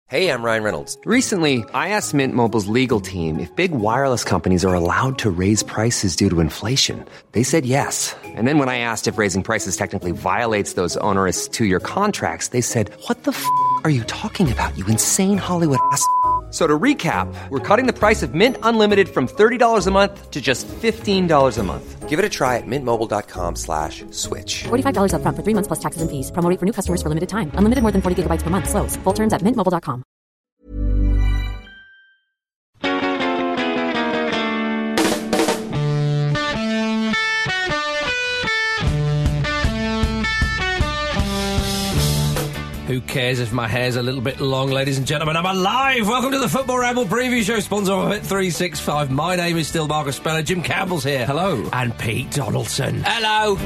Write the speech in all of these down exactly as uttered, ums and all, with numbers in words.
Hey, I'm Ryan Reynolds. Recently, I asked Mint Mobile's legal team if big wireless companies are allowed to raise prices due to inflation. They said yes. And then when I asked if raising prices technically violates those onerous two-year contracts, they said, what the f*** are you talking about, you insane Hollywood ass f- So to recap, we're cutting the price of Mint Unlimited from thirty dollars a month to just fifteen dollars a month. Give it a try at mintmobile.com slash switch. forty-five dollars up front for three months plus taxes and fees. Promo rate for new customers for limited time. Unlimited more than forty gigabytes per month. Slows full terms at mint mobile dot com. Who cares if my hair's a little bit long, ladies and gentlemen? I'm alive! Welcome to the Football Ramble Preview Show, sponsored by Bet three sixty-five. My name is still Marcus Speller. Jim Campbell's here. Hello. And Pete Donaldson. Hello.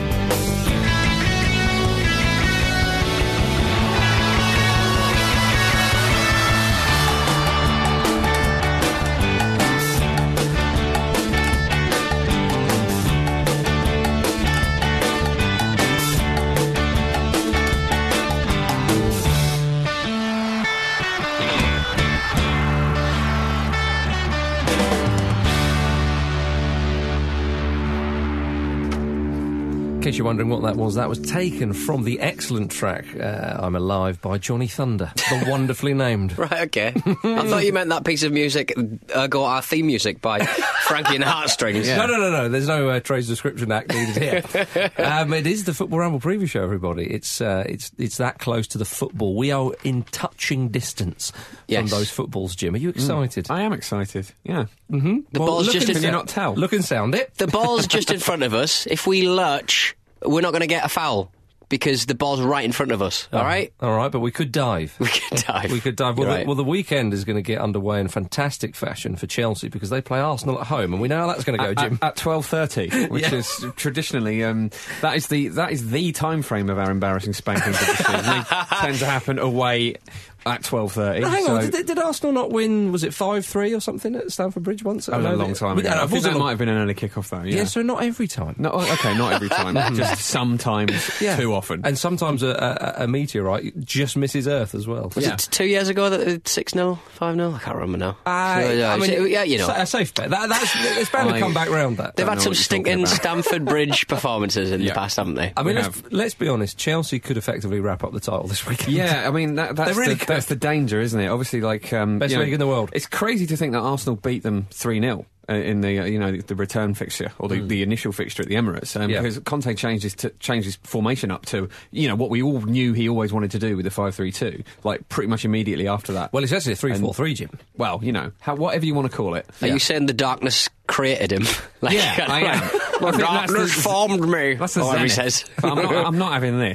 In case you're wondering what that was, that was taken from the excellent track uh, I'm Alive by Johnny Thunder, the wonderfully named. Right, okay. I thought you meant that piece of music, uh, go our theme music by Frankie and the Heartstrings. Yeah. No, no, no, no. There's no uh, Trades Description Act needed here. um, it is the Football Ramble Preview Show, everybody. It's uh, it's it's that close to the football. We are in touching distance yes. from those footballs, Jim. Are you excited? Mm. I am excited, yeah. Mm-hmm. The well, ball's just... Can in you sa- not tell? Look and sound it. The ball's just in front of us. If we lurch, we're not going to get a foul because the ball's right in front of us, oh, all right? All right, but we could dive. We could dive. We could dive. Well, right. the, well, the weekend is going to get underway in fantastic fashion for Chelsea because they play Arsenal at home, and we know how that's going to go, at, Jim. At, at twelve thirty, which yeah. is traditionally, um, that is the that is the time frame of our embarrassing spankings of the season. They tend to happen away at twelve thirty. Hang so on, did, did Arsenal not win, was it five three or something at Stamford Bridge once? That was a long time ago. I, I think that might have been an early kick-off, though. Yeah, yeah so not every time. No, okay, not every time. Just sometimes yeah. too often. And sometimes a, a, a meteorite just misses Earth as well. Was yeah. it two years ago that it six nil, five nil? I can't remember now. Uh, so, yeah, I mean, yeah, you know. A safe bet. That, that's, it's bound to come back round that. They've had some stinking about. Stamford Bridge performances in yeah. the past, haven't they? I mean, let's, let's be honest, Chelsea could effectively wrap up the title this weekend. Yeah, I mean, that, that's, really the, that's the danger, isn't it? Obviously, like... Um, Best you know, league in the world. It's crazy to think that Arsenal beat them three nil. Uh, in the uh, you know the return fixture or the, mm. the initial fixture at the Emirates um, yeah. because Conte changed his, t- changed his formation up to you know what we all knew he always wanted to do with the five three two like pretty much immediately after that. Well, it's actually a three four three, Jim. Well, you know how, whatever you want to call it. Are yeah. you saying the darkness created him? Like, yeah, I am. Well, darkness the, formed me. That's the or he says. I'm not, I'm not having this.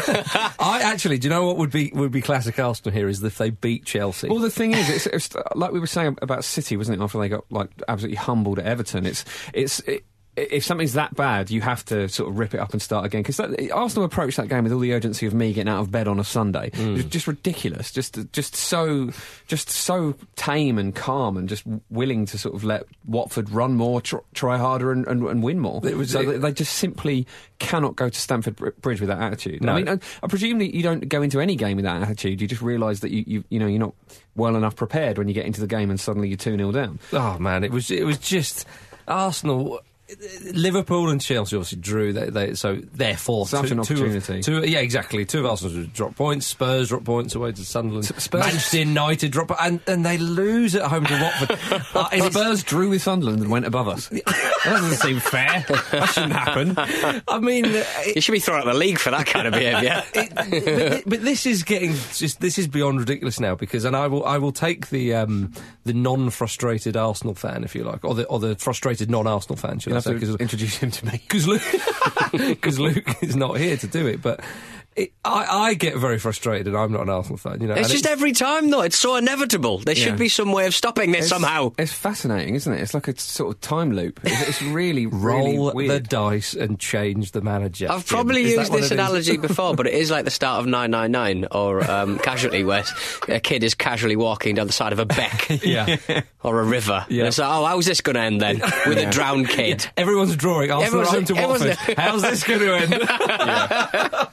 I actually, do you know what would be would be classic Arsenal here is if they beat Chelsea. Well, the thing is, it's, it's like we were saying about City, wasn't it? After they got like absolutely humbled at Everton, it's it's. It, if something's that bad, you have to sort of rip it up and start again. Because Arsenal approached that game with all the urgency of me getting out of bed on a Sunday. Mm. It was just ridiculous. Just, just so, just so tame and calm, and just willing to sort of let Watford run more, tr- try harder, and, and, and win more. It was, so it, they just simply cannot go to Stamford Bridge with that attitude. No. I mean, I, I presume that you don't go into any game with that attitude. You just realise that you, you, you know, you're not well enough prepared when you get into the game and suddenly you're two nil down. Oh man, it was, it was just Arsenal. Liverpool and Chelsea obviously drew, they, they, so therefore such two, an opportunity. Two of, two, yeah, exactly. Two of Arsenal drop points. Spurs drop points away to Sunderland. Spurs. Manchester United drop, and and they lose at home to Watford. uh, Spurs drew with Sunderland and went above us. That doesn't seem fair. That shouldn't happen. I mean, it, you should be thrown out of the league for that kind of behaviour. but, but this is getting just this is beyond ridiculous now because, and I will I will take the um, the non-frustrated Arsenal fan, if you like, or the or the frustrated non-Arsenal fan. Should I say? Because introduce him to me because Luke, because Luke is not here to do it, but. It, I, I get very frustrated and I'm not an Arsenal fan, you know. It's just it's, every time, though. It's so inevitable. There yeah. should be some way of stopping this it's, somehow. It's fascinating, isn't it? It's like a sort of time loop. It's, it's really, Roll really weird. the dice and change the manager. I've probably Jim. used this analogy before, but it is like the start of nine nine nine or um, Casualty, where a kid is casually walking down the side of a beck yeah. or a river. Yeah. And it's like, oh, how's this going to end then? With yeah. a drowned kid. Yeah. Everyone's drawing. Arsenal home to Watford. How's this going to end?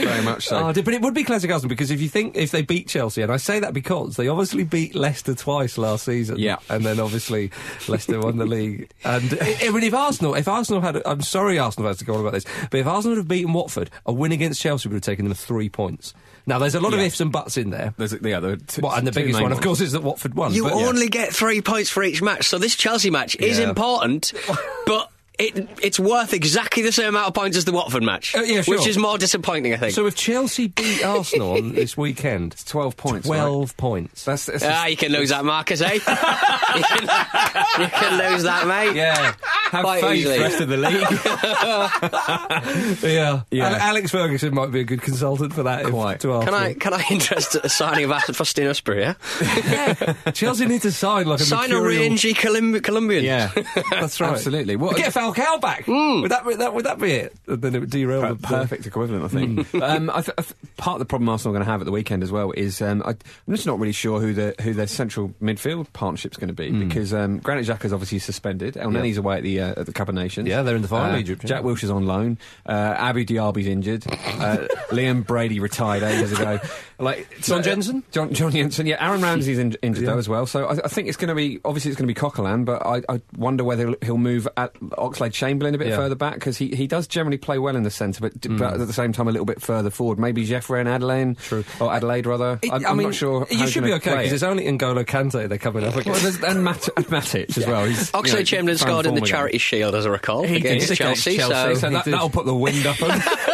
very much so. Oh, but it would be classic Arsenal because if you think if they beat Chelsea, and I say that because they obviously beat Leicester twice last season, yeah, and then obviously Leicester won the league. And I mean, if Arsenal, if Arsenal had, I'm sorry, Arsenal has to go on about this, but if Arsenal had beaten Watford, a win against Chelsea would have taken them three points. Now, there's a lot yeah. of ifs and buts in there. There's, yeah, there are t- well, and the biggest one, ones. of course, is that Watford won. You but, only yeah. get three points for each match, so this Chelsea match is Yeah. important, but it, it's worth exactly the same amount of points as the Watford match, Uh, yeah, sure. which is more disappointing, I think. So if Chelsea beat Arsenal on this weekend, it's twelve points. twelve right? points. That's, that's ah, you can lose that, Marcus, eh? you, can, you can lose that, mate. Yeah. Have Quite faith, easily. rest of the league. yeah. Yeah. Al- Alex Ferguson might be a good consultant for that. If, Quite. to Can Arsenal. I can I interest a signing of Faustino Asprey, yeah? Chelsea need to sign like a Sign a mercurial... rangy Colum- Colombian. Yeah, That's right. Absolutely. What, Get Falcao back. Mm. Would that, would that would that be it? And then it would derail Per- the perfect equivalent, I think. um, I th- I th- part of the problem Arsenal are going to have at the weekend as well is um, I, I'm just not really sure who the who their central midfield partnership's going to be Mm. because um, Granit Xhaka's obviously suspended. El Neni's away at the uh, at the Cup of Nations. Yeah, they're in the final, Uh, Egypt, yeah. Jack Wilshere's on loan. Uh, Abu Diaby's injured. Uh, Liam Brady retired ages ago. Like John uh, Jensen? John John Jensen. Yeah, Aaron Ramsey's in, injured Yeah. though as well. So I, I think it's going to be obviously it's going to be Coquelin, but I, I wonder whether he'll move at Oxlade-Chamberlain a bit Yeah. further back because he, he does generally play well in the centre, but, but at the same time a little bit further forward. Maybe Jeffrey and Adelaide, True. or Adelaide rather. It- I'm, I I'm mean, not sure. How You he's should be gonna okay play because it. it's only N'Golo Kante they're coming up Well, against. there's, and Matt, and Matic as well. He's, Oxlade you know, Chamberlain found scored in form the again. Charity Shield, as I recall, He against did Chelsea. against Chelsea, so so that, did. that'll put the wind up him.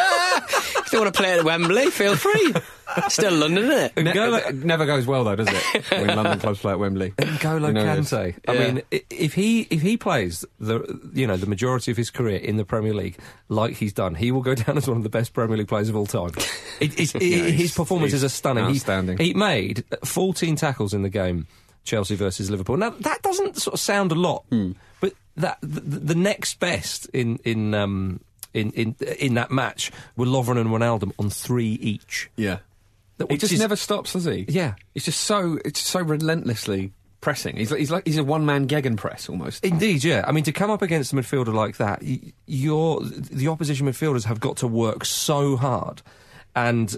if you want to play at Wembley, feel free. Still London, isn't it? Ne- N'Golo- it never goes well though, does it? When London clubs play at Wembley. N'Golo You know this. Kante. I Yeah. mean, i- if he if he plays the you know the majority of his career in the Premier League like he's done, he will go down as one of the best Premier League players of all time. It, it's, it, Yeah, his he's- performances he's are stunning. He- outstanding. He, made fourteen tackles in the game, Chelsea versus Liverpool. Now that doesn't sort of sound a lot, but that the, the next best in in um in in in that match were Lovren and Wijnaldum on three each. Yeah. That- He which just is- never stops, does he? Yeah. He's just so it's so relentlessly pressing. He's like he's like he's a one man gegenpress almost. Indeed, yeah. I mean, to come up against a midfielder like that, y- you're, the opposition midfielders have got to work so hard, and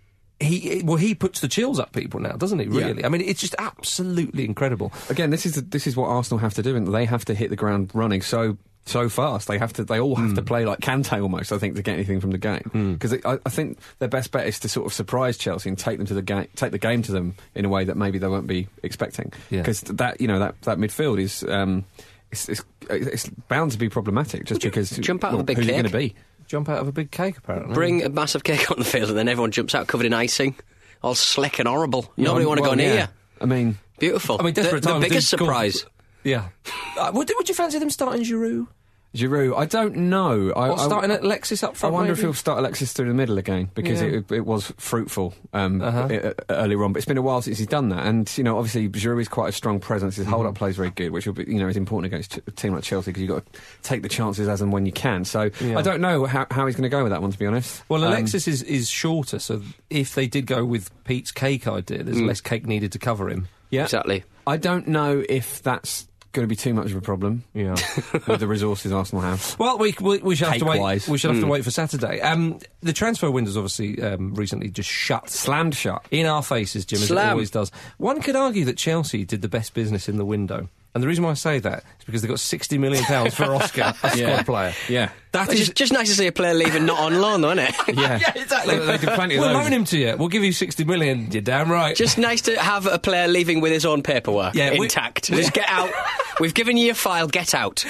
he well he puts the chills up people now, doesn't he? Really? Yeah. I mean, it's just absolutely incredible. Again, this is the, this is what Arsenal have to do, and they have to hit the ground running so so fast. They have to. They all have to play like Kante almost. I think to get anything from the game because I, I think their best bet is to sort of surprise Chelsea and take them to the game, take the game to them in a way that maybe they won't be expecting. Yeah. Because that you know that that midfield is. Um, it's, it's, it's bound to be problematic just because jump out of well, a big who's it cake? going to be? Jump out of a big cake, apparently. Bring a massive cake on the field and then everyone jumps out covered in icing, all slick and horrible. Yeah, Nobody want to well, go near yeah. you. I mean, Beautiful. I mean, desperate the, the times biggest do golf- surprise. Yeah. Uh, would, would you fancy them starting Giroud Giroud. I don't know. I, or starting Alexis up I front? wonder if maybe? he'll start Alexis through the middle again because Yeah. it, it was fruitful um, Uh-huh. i- i- earlier on. But it's been a while since he's done that, and you know, obviously Giroud is quite a strong presence. His Mm-hmm. hold-up play is very good, which will be, you know, is important against ch- a team like Chelsea because you've got to take the chances as and when you can. So Yeah. I don't know how, how he's going to go with that one, to be honest. Well, Um, Alexis is, is shorter, so if they did go with Pete's cake idea, there's less cake needed to cover him. yeah, Exactly. I don't know if that's going to be too much of a problem. Yeah. with the resources Arsenal have. Well, we we, we shall have to wait. Cake-wise. We shall have to wait for Saturday. Um, the transfer window's obviously um, recently just shut, Slammed shut. in our faces, Jim, as it Slam. always does. One could argue that Chelsea did the best business in the window, and the reason why I say that is because they got sixty million pounds for Oscar, a squad Yeah. player. Yeah. That It's is. just, just nice to see a player leaving not on loan, though, isn't it? Yeah, Yeah, exactly. They, they did plenty of We'll those. loan him to you. We'll give you sixty million. You're damn right. Just nice to have a player leaving with his own paperwork Yeah, we- intact. Just get out. We've given you your file, get out.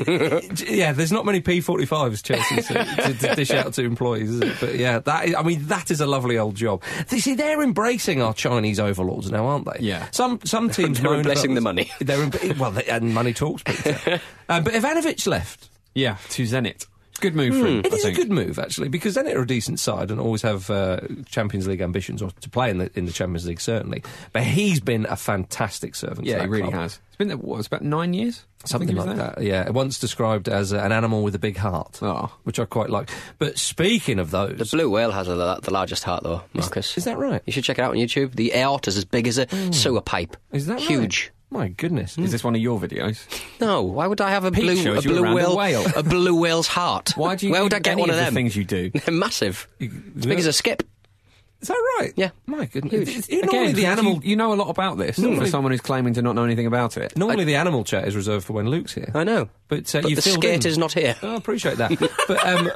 Yeah, there's not many P forty-fives Chelsea to, to, to dish out to employees, is it? But yeah, that is, I mean, that is a lovely old job. You see, they're embracing our Chinese overlords now, aren't they? Yeah. Some some teams They're moan about embracing this. the money. They're em- well, they, and money talks, Peter. um, but Ivanovic left. Yeah, to Zenit. Good move for him. It I is a think. good move, actually, because Zenit are a decent side and always have uh, Champions League ambitions, or to play in the in the Champions League, certainly. But he's been a fantastic servant. Yeah, to he that really club. has. It's been there, what, it's about nine years? I Something think he like was there. that, yeah. Once described as uh, an animal with a big heart, Oh. which I quite like. But speaking of those... The blue whale has a, the largest heart, though, Marcus. Is that right? You should check it out on YouTube. The aorta's as big as a sewer pipe. Is that right? Huge. My goodness. Is this one of your videos? No, why would I have a Pete blue, shows a you blue around a whale, whale. a blue whale's heart? Why do you Where would do I get any one of of the them? things you do? They're massive. As big as a skip. Is that right? Yeah. My goodness. Huge. It's- it's- normally Again, the animal... you, you know a lot about this for someone who's claiming to not know anything about it. Normally the animal chat is reserved for when Luke's here. I know. But, uh, But you the filled skate in. is not here. Oh, I appreciate that. but, um,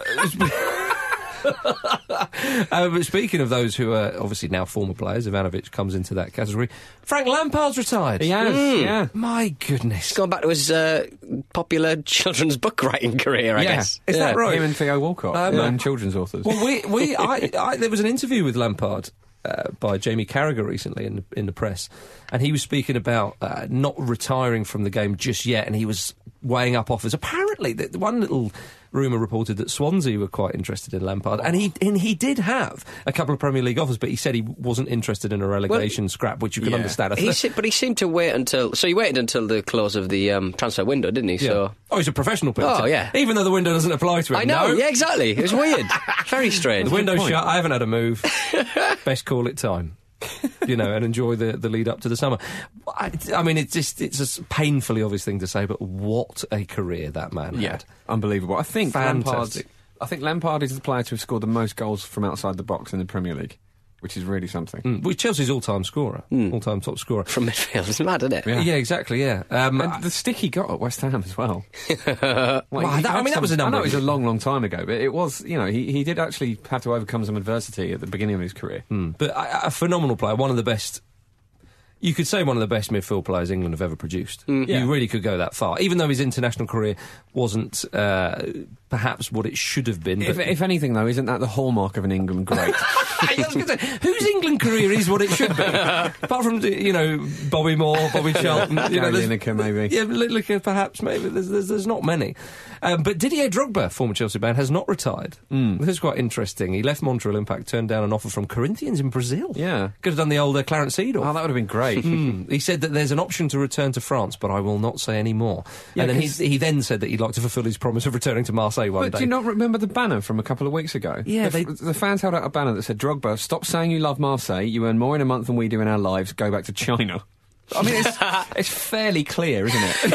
uh, but speaking of those who are obviously now former players, Ivanovic comes into that category. Frank Lampard's retired. He has, yeah. My goodness. He's gone back to his uh, popular children's book writing career, I Yeah. guess. Is that Yeah. right? Him and Theo Walcott, Um, known children's authors. Well, we, we, I, I, there was an interview with Lampard uh, by Jamie Carragher recently in the, in the press, and he was speaking about uh, not retiring from the game just yet, and he was weighing up offers. Apparently, the, the one little rumour reported that Swansea were quite interested in Lampard, and he and he did have a couple of Premier League offers, but he said he wasn't interested in a relegation scrap, which you can yeah. understand. He se- but he seemed to wait until... So he waited until the close of the um, transfer window, didn't he? Yeah. So Oh, he's a professional player. Oh, yeah. Even though the window doesn't apply to him. I know, No. yeah, exactly. It was weird. Very strange. The window's point. shut. I haven't had a move. Best call it time. You know, and enjoy the, the lead up to the summer. I, I mean, it's just it's a s- painfully obvious thing to say, but what a career that man Yeah, had. unbelievable. I think Lampard. Fantastic. I think Lampard is the player to have scored the most goals from outside the box in the Premier League, which is really something. Mm. Well, Chelsea's all-time scorer, all-time top scorer. From midfield. It's mad, isn't it? Yeah, exactly. Yeah. Um, And the stick he got at West Ham as well. Like, Well, he that- I had mean, that was a some- number I know of it was a years. long, long time ago, but it was, you know, he, he did actually have to overcome some adversity at the beginning of his career. mm, but a, a phenomenal player, one of the best. You could say one of the best midfield players England have ever produced. Yeah. You really could go that far, even though his international career wasn't uh, perhaps what it should have been. If, But if anything, though, isn't that the hallmark of an England great? I was gonna say, whose England career is what it should be? Apart from, you know, Bobby Moore, Bobby Charlton. You know, Gary there's- Lineker, maybe. Yeah, Lineker perhaps, maybe. There's, there's, there's not many. Um, but Didier Drogba, former Chelsea man, has not retired. Mm. This is quite interesting. He left Montreal Impact, turned down an offer from Corinthians in Brazil. Yeah. Could have done the old uh, Clarence Seedorf. Oh, that would have been great. Mm. He said that there's an option to return to France, but I will not say any more. Yeah, and then he, 'cause- he then said that he'd like to fulfil his promise of returning to Marseille one But day. do you not remember the banner from a couple of weeks ago? Yeah, the, they- the fans held out a banner that said, Drogba, stop saying you love Marseille, you earn more in a month than we do in our lives, go back to China. I mean, it's, it's fairly clear, isn't it?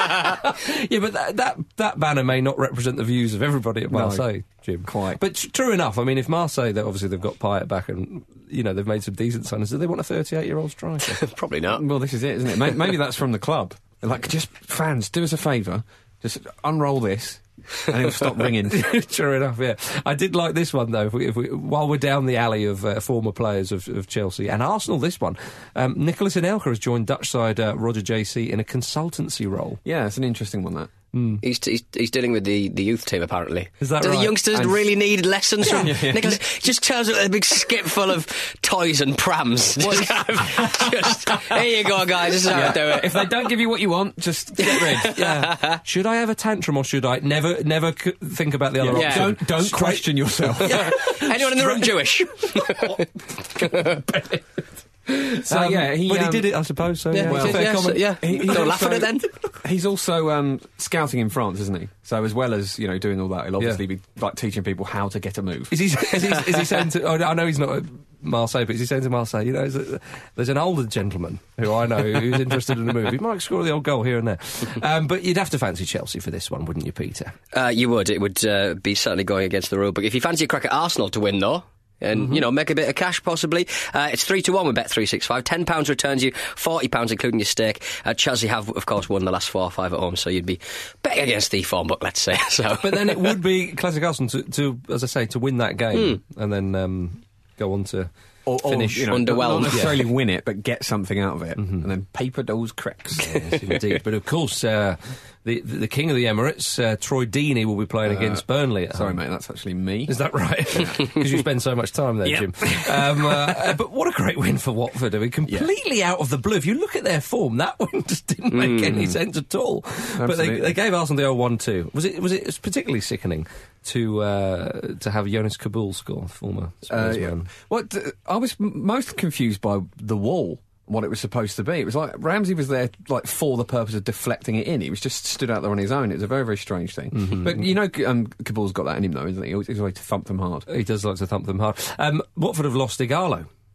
Yeah, but that, that that banner may not represent the views of everybody at No, Marseille, Jim. quite. But t- true enough. I mean, if Marseille, they obviously they've got Payet back, and you know they've made some decent signings. Do they want a thirty-eight-year-old striker? Probably not. Well, this is it, isn't it? May- Maybe that's from the club. They're like, just, fans, do us a favour, just unroll this, and it'll stop ringing. True enough. Yeah, I did like this one though. If we, if we, while we're down the alley of uh, former players of, of Chelsea and Arsenal, this one, um, Nicolas Anelka has joined Dutch side uh, Roger J C in a consultancy role. Yeah, it's an interesting one, that. He's, he's he's dealing with the, the youth team, apparently. Is that Do right? the youngsters And- really need lessons from Yeah, yeah. Nicholas? Just tells them a big skip full of toys and prams. Just, kind of- just, here you go, guys. This is how I do it. If they don't give you what you want, just get rid. Yeah. Should I have a tantrum or should I never never c- think about the other Yeah. option? Don't, don't Straight- question yourself. Anyone in the room Jewish? So, Um, yeah, he, but he um, did it, I suppose. So yeah, well, it's a fair yes, comment. yeah. He- he's Don't laugh at also- it then. He's also um, scouting in France, isn't he? So as well as, you know, doing all that, he'll obviously Yeah. be like teaching people how to get a move. Is he, is he, is he saying to... Oh, I know he's not at Marseille, but is he saying to Marseille, you know, is it, there's an older gentleman who I know who's interested in a move. He might score the old goal here and there. Um, but you'd have to fancy Chelsea for this one, wouldn't you, Peter? Uh, you would. It would uh, be certainly going against the rule book. If you fancy a crack at Arsenal to win, though, and, Mm-hmm. you know, make a bit of cash, possibly. Uh, it's three to one with Bet three sixty-five. ten pounds returns you forty pounds, including your stake. Uh, Chelsea have, of course, won the last four or five at home, so you'd be betting against the form book, let's say. So, But then it would be classic Arsenal to, to as I say, to win that game and then um, go on to Or, or, finish you know, underwhelmed. Not necessarily win it, but get something out of it. And then paper those cracks. Yes, indeed. But of course, uh, the, the the King of the Emirates, uh, Troy Deeney, will be playing against Burnley at Sorry, home. mate, that's actually me. Is that right? Because you spend so much time there, Yep. Jim. Um, uh, but what a great win for Watford. I mean, completely out of the blue. If you look at their form, that one just didn't make any sense at all. But they, Absolutely. they gave Arsenal the old one two. Was it, was it, it was particularly sickening to uh, to have Jonas Kabul score, former Uh, Spurs yeah. man? What uh, I was m- most confused by the wall, what it was supposed to be. It was like Ramsey was there like for the purpose of deflecting it in. He was just stood out there on his own. It was a very, very strange thing. Mm-hmm. But you know, um, Kabul's got that in him, though, isn't he? He's a way to thump them hard. He does like to thump them hard. Um, Watford have lost Igalo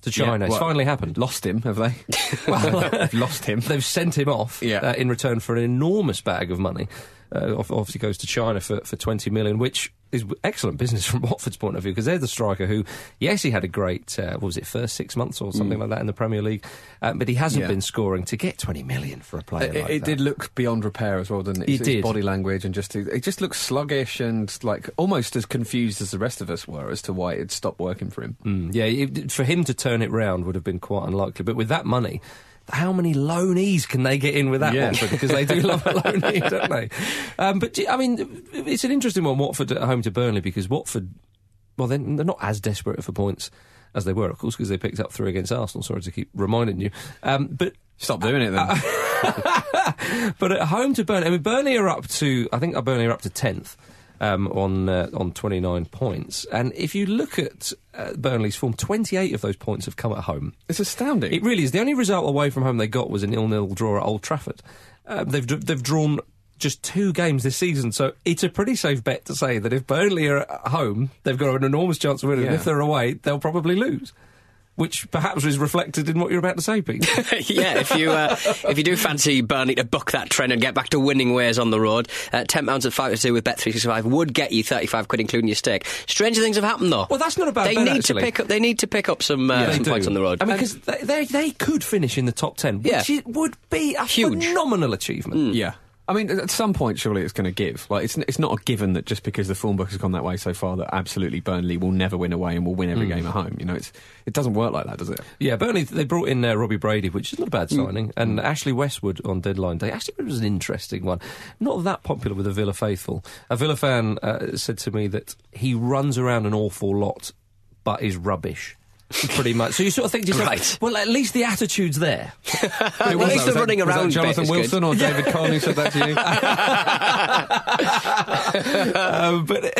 to China. Yeah, it's well, finally happened. Lost him, have they? Well, They've lost him. They've sent him off Yeah. uh, in return for an enormous bag of money. Uh, ob- obviously goes to China for, for twenty million, which is excellent business from Watford's point of view, because they're the striker who, yes, he had a great, uh, what was it, first six months or something mm. like that in the Premier League, um, but he hasn't yeah. been scoring. To get twenty million for a player It, like it that. did look beyond repair as well, didn't it? It His, did. his body language and just it just looks sluggish and like almost as confused as the rest of us were as to why it stopped working for him. Mm, yeah, it, for him to turn it round would have been quite unlikely. But with that money, how many loanees can they get in with that, Yeah. Watford? Because they do love a loanee, don't they? Um, but, I mean, it's an interesting one, Watford at home to Burnley, because Watford, well, they're, they're not as desperate for points as they were, of course, because they picked up three against Arsenal. Sorry to keep reminding you. Um, but Stop doing it then. Uh, but at home to Burnley, I mean, Burnley are up to, I think Burnley are up to tenth. Um, on uh, on twenty-nine points. And if you look at uh, Burnley's form, twenty-eight of those points have come at home. It's astounding. It really is. The only result away from home they got was a nil-nil draw at Old Trafford. Uh, they've they've drawn just two games this season, so it's a pretty safe bet to say that if Burnley are at home, they've got an enormous chance of winning. Yeah. And if they're away, they'll probably lose. Which perhaps is reflected in what you're about to say, Pete. Yeah, if you uh, if you do fancy Burnley to buck that trend and get back to winning ways on the road, uh, ten pounds at five to two with Bet three sixty-five would get you thirty-five quid, including your stake. Stranger things have happened, though. Well, that's not a bad They bet, need actually. to pick up. They need to pick up some, uh, Yeah, some they points do. on the road. I mean, because they, they they could finish in the top ten, which Yeah. it would be a Huge. phenomenal achievement. Yeah. I mean, at some point, surely it's going to give. Like, it's it's not a given that just because the form book has gone that way so far that absolutely Burnley will never win away and will win every game at home. You know, it's it doesn't work like that, does it? Yeah, Burnley, they brought in uh, Robbie Brady, which is not a bad signing, and Ashley Westwood on deadline day. Actually, it was an interesting one. Not that popular with the Villa faithful. A Villa fan uh, said to me that he runs around an awful lot, but is rubbish. Pretty much. So you sort of think to yourself, Right. well, at least the attitude's there. At least the Was that- running was that around bit Jonathan is good. Wilson or David Conn who said that to you? um, but,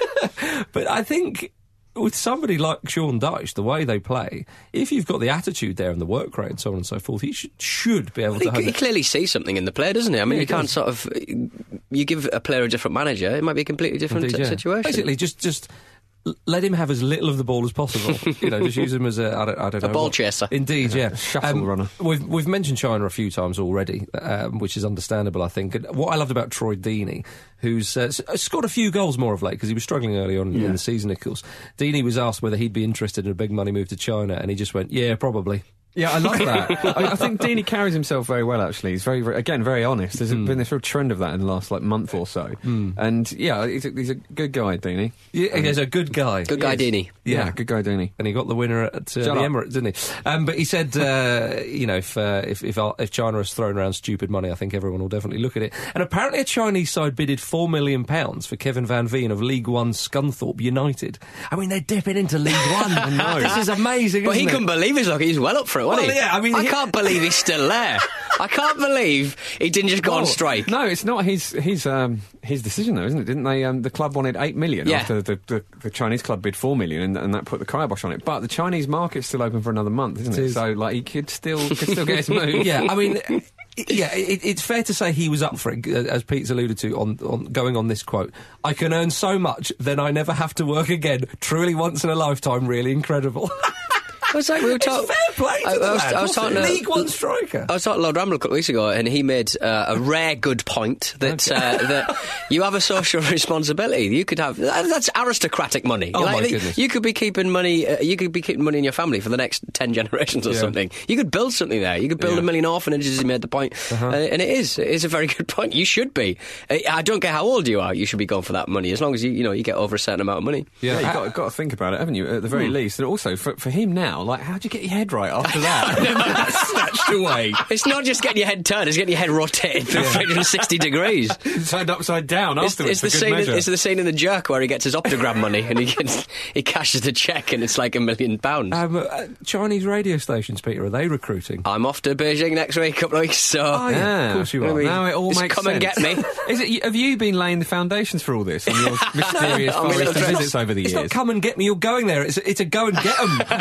but I think with somebody like Sean Dyche, the way they play, if you've got the attitude there and the work rate and so on and so forth, he should, should be able to He, hone he it. clearly sees something in the player, doesn't he? I mean, Yeah, you he can't does. sort of. You give a player a different manager, it might be a completely different Indeed, uh, yeah. situation. Basically, just just l- let him have as little of the ball as possible. You know, just use him as a I don't, I don't A know ball what- chaser. Indeed, yeah, shuttle runner. We've we've mentioned China a few times already, um, which is understandable, I think. And what I loved about Troy Deeney, who's uh, s- scored a few goals more of late because he was struggling early on in the season, of course. Deeney was asked whether he'd be interested in a big money move to China, and he just went, "Yeah, probably." Yeah, I love that. I, I think Deeney carries himself very well, actually. He's very, very again, very honest. There's been this real trend of that in the last like month or so. And yeah, he's a, he's a good guy, Deeney. Yeah, he's a good guy. Good guy, Yes. Deeney. Yeah, good guy, Deeney. And he got the winner at uh, the Shut up. Emirates, didn't he? Um, but he said, uh, you know, if, uh, if if if China has thrown around stupid money, I think everyone will definitely look at it. And apparently, a Chinese side bidded four million pounds for Kevin Van Veen of League One Scunthorpe United. I mean, they're dipping into League One. I know. This is amazing. But isn't he it? couldn't believe his luck. He's well up for it, wasn't Well, he? yeah, I mean, I he- can't believe he's still there. I can't believe he didn't just go on Well, strike. No, it's not his his um, his decision though, isn't it? Didn't they? Um, the club wanted eight million Yeah. after the, the the Chinese club bid four million, and, and that put the kibosh on it. But the Chinese market's still open for another month, isn't it? It is. So like he could still could still get his move. Yeah, I mean, i- yeah, it, it's fair to say he was up for it, uh, as Pete's alluded to, on, on going on this quote. I can earn so much, then I never have to work again. Truly once in a lifetime, really incredible. It was like we were It's talking. fair play to I, the I was, lad, I was wasn't talking it? to League One striker. I was talking to Lord Ramble a couple of weeks ago, and he made uh, a rare good point that uh, that you have a social responsibility. You could have that- that's aristocratic money. Oh, Like, my the- goodness. You could be keeping money. Uh, you could be keeping money in your family for the next ten generations or Yeah. something. You could build something there. You could build Yeah. a million orphanages. He made the point, Uh-huh. uh, and it is it is a very good point. You should be. Uh, I don't care how old you are. You should be going for that money as long as you you know you get over a certain amount of money. Yeah, you've got, got to think about it, haven't you? At the very least, and also for, for him now, like, how'd you get your head right after that? Snatched away, It's not just getting your head turned; it's getting your head rotated through three hundred sixty degrees. turned upside down It's, afterwards. it's the for good scene. measure. It's the scene in The Jerk where he gets his Optogram money and he gets, he cashes the check and it's like a million pounds. Um, uh, Chinese radio stations, Peter, are they recruiting? I'm off to Beijing next week, a couple of weeks. So Oh, yeah, of course you are. I mean, Now it all just makes come sense. and get me. Is it? Have you been laying the foundations for all this on your mysterious I mean, Far it's Eastern not- visits over the It's years? not come and get me, you're going there. It's a, it's a go and get 'em place.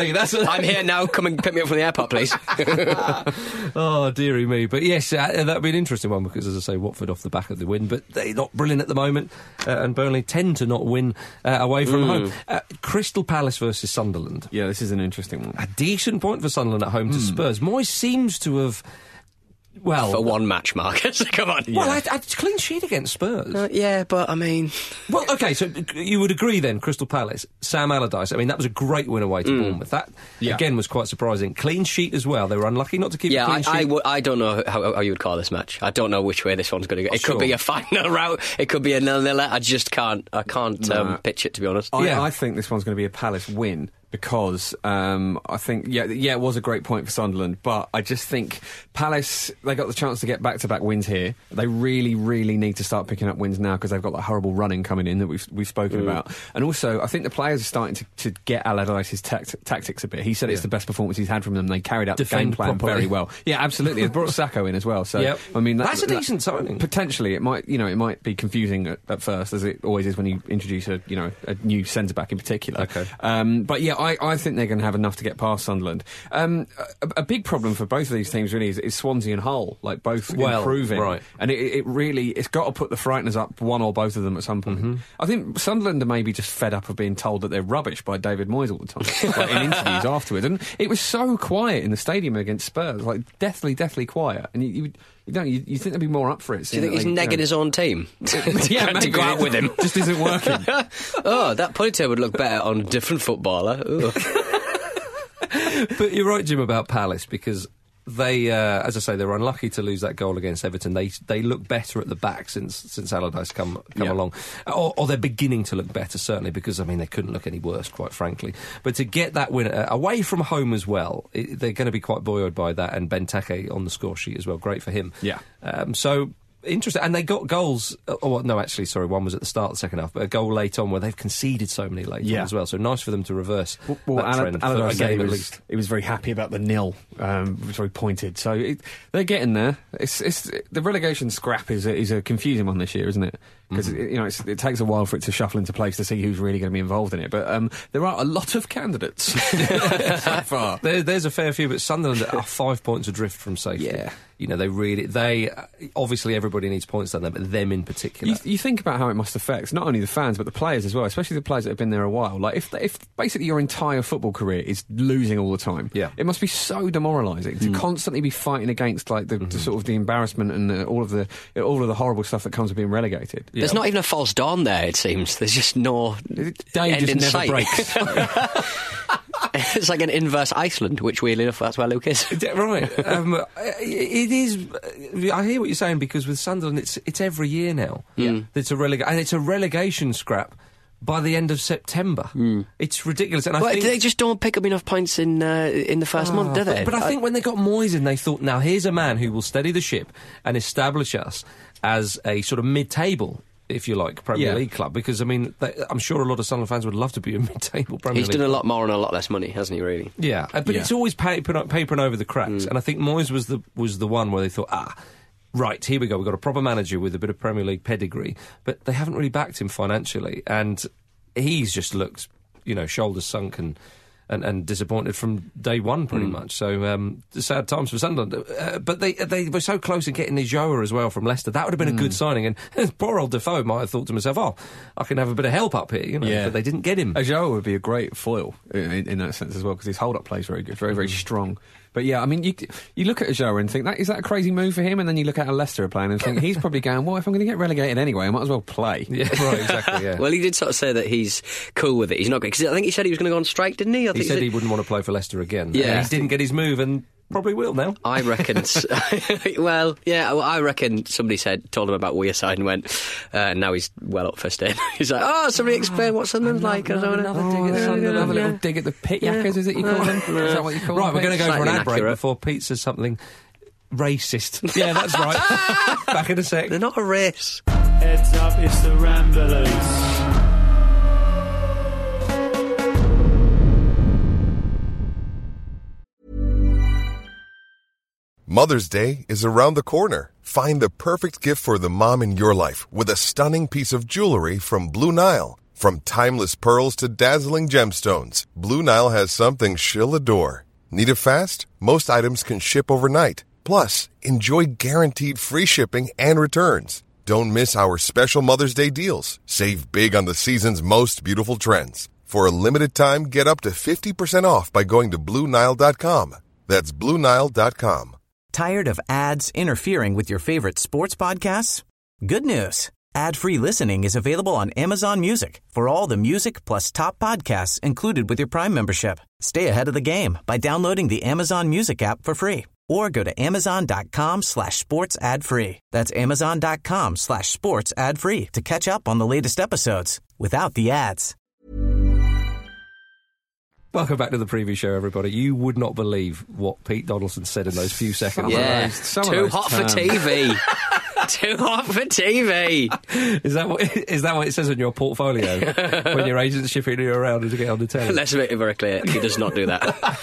exactly. That's I'm here now. Come and pick me up from the airport, please. Oh, dearie me. But yes, uh, that would be an interesting one because, as I say, Watford off the back of the win, but they're not brilliant at the moment, uh, and Burnley tend to not win uh, away from Mm. home. Uh, Crystal Palace versus Sunderland. Yeah, this is an interesting one. A decent point for Sunderland at home to Spurs. Moyes seems to have, well... For one match, Marcus. Come on. Well, I, I, it's a clean sheet against Spurs. Uh, yeah, but I mean... Well, OK, so you would agree then, Crystal Palace, Sam Allardyce, I mean, that was a great win away to Mm. Bournemouth. That, Yeah. again, was quite surprising. Clean sheet as well. They were unlucky not to keep Yeah, a clean I, sheet. I, w- I don't know how, how you would call this match. I don't know which way this one's going to go. It Sure. could be a final route. It could be a nil-nil. I just can't. I can't No. um, pitch it, to be honest. I, Yeah. I think this one's going to be a Palace win because um, I think, yeah, yeah, it was a great point for Sunderland, but I just think Palace, they got the chance to get back-to-back wins here. They really, really need to start picking up wins now because they've got that horrible running coming in that we've we've spoken about. And also, I think the players are starting to, to get Allardyce's tact- tactics a bit. He said it's the best performance he's had from them. They carried out Defend the game plan properly. very well. Yeah, absolutely. They brought Sacco in as well. So, Yep. I mean, that, That's a that- decent signing. Potentially, it might, you know, it might be confusing at, at first, as it always is when you introduce a, you know, a new centre back in particular. Okay. Um, but yeah, I, I think they're going to have enough to get past Sunderland. Um, a, a big problem for both of these teams really is, is Swansea and Hull, like both Well, improving, right. and it, it really it's got to put the frighteners up, one or both of them at some point. Mm-hmm. I think Sunderland are maybe just fed up of being told that they're rubbish by David Moyes all the time, like in interviews afterwards, and it was so quiet in the stadium against Spurs, like deathly, deathly quiet, and you. you You don't. You, you think they'd be more up for it? Do you think he's negging his own team? yeah, to maybe. go out with him. Just isn't working. Oh, that ponytail would look better on a different footballer. Ooh. But you're right, Jim, about Palace, because they, uh, as I say, they were unlucky to lose that goal against Everton. They they look better at the back since since Allardyce come come Yeah. along, or, or they're beginning to look better, certainly, because I mean they couldn't look any worse, quite frankly. But to get that win uh, away from home as well, it, they're going to be quite buoyed by that, and Benteke on the score sheet as well. Great for him. Yeah. Um, so. Interesting, and they got goals. Oh, well, no, actually, sorry, one was at the start of the second half, but a goal late on where they've conceded so many late Yeah. on as well. So nice for them to reverse Well, well that Al- trend for a Allardyce said game he at was, least. he was very happy about the nil. Um, it was very pointed. So it, they're getting there. It's, it's the relegation scrap is a, is a confusing one this year, isn't it? Because Mm-hmm. you know it's, it takes a while for it to shuffle into place to see who's really going to be involved in it. But um, there are a lot of candidates so far. There, there's a fair few, but Sunderland are five points adrift from safety. Yeah. You know, they really, they, obviously everybody needs points down there, but them in particular. You, you think about how it must affect not only the fans but the players as well, especially the players that have been there a while. Like if if basically your entire football career is losing all the time, Yeah. it must be so demoralising to constantly be fighting against like the, the sort of the embarrassment and the, all of the all of the horrible stuff that comes with being relegated. There's not even a false dawn there, it seems. There's just no Day end just in never sight. breaks. It's like an inverse Iceland, which weirdly enough, that's where Luke is. Yeah, right. um, it is. I hear what you're saying, because with Sunderland, it's it's every year now. Yeah, it's a relega- and it's a relegation scrap by the end of September. It's ridiculous, and I Well, think they just don't pick up enough points in uh, in the first month, do they? But, but I think when they got Moyes in, they thought, now here's a man who will steady the ship and establish us as a sort of mid-table, if you like, Premier Yeah. League club. Because, I mean, they, I'm sure a lot of Sunderland fans would love to be a mid-table Premier He's League done a club. lot more on a lot less money, hasn't he, really? Yeah, uh, but Yeah. it's always papering, papering over the cracks. And I think Moyes was the was the one where they thought, ah, right, here we go. We've got a proper manager with a bit of Premier League pedigree. But they haven't really backed him financially. And he's just looked, you know, shoulders sunk and... And, and disappointed from day one, pretty much. So, um, sad times for Sunderland. Uh, but they they were so close to getting Ijoa as well from Leicester. That would have been a good signing. And poor old Defoe might have thought to himself, oh, I can have a bit of help up here, you know. Yeah. But they didn't get him. Ajoa would be a great foil in, in that sense as well, because his hold-up play is very good, very, very strong. But yeah, I mean, you you look at Ajoa and think, that is that a crazy move for him? And then you look at how Leicester are playing and think, he's probably going, well, if I'm going to get relegated anyway, I might as well play. Yeah, right, exactly, yeah. Well, he did sort of say that he's cool with it. He's not going because I think he said he was going to go on strike, didn't he? I He think said he wouldn't want to play for Leicester again. Yeah. And he didn't get his move and probably will now. I reckon. s- well, yeah, well, I reckon somebody said told him about Wearside and went, uh, and now he's well up for staying. He's like, oh, somebody explain what Sunderland's like. or something. Another dig at Sunderland, another little Yeah. dig at the pit yakkers, is it you call them? Is that what you call Right, them? we're going to go for an Slightly ad break inaccurate. before Pete says something racist. Yeah, that's right. Back in a sec. They're not a race. Heads up, it's the Ramblers. Mother's Day is around the corner. Find the perfect gift for the mom in your life with a stunning piece of jewelry from Blue Nile. From timeless pearls to dazzling gemstones, Blue Nile has something she'll adore. Need it fast? Most items can ship overnight. Plus, enjoy guaranteed free shipping and returns. Don't miss our special Mother's Day deals. Save big on the season's most beautiful trends. For a limited time, get up to fifty percent off by going to Blue Nile dot com. That's Blue Nile dot com. Tired of ads interfering with your favorite sports podcasts? Good news. Ad-free listening is available on Amazon Music for all the music plus top podcasts included with your Prime membership. Stay ahead of the game by downloading the Amazon Music app for free or go to amazon.com slash sports ad free. That's amazon.com slash sports ad free to catch up on the latest episodes without the ads. Welcome back to the preview show, everybody. You would not believe what Pete Donaldson said in those few seconds. Yeah, too hot for T V. Too hot for T V. Is that what is that what it says on your portfolio when your agent's shipping you around to get on the telly? Let's make it very clear. He does not do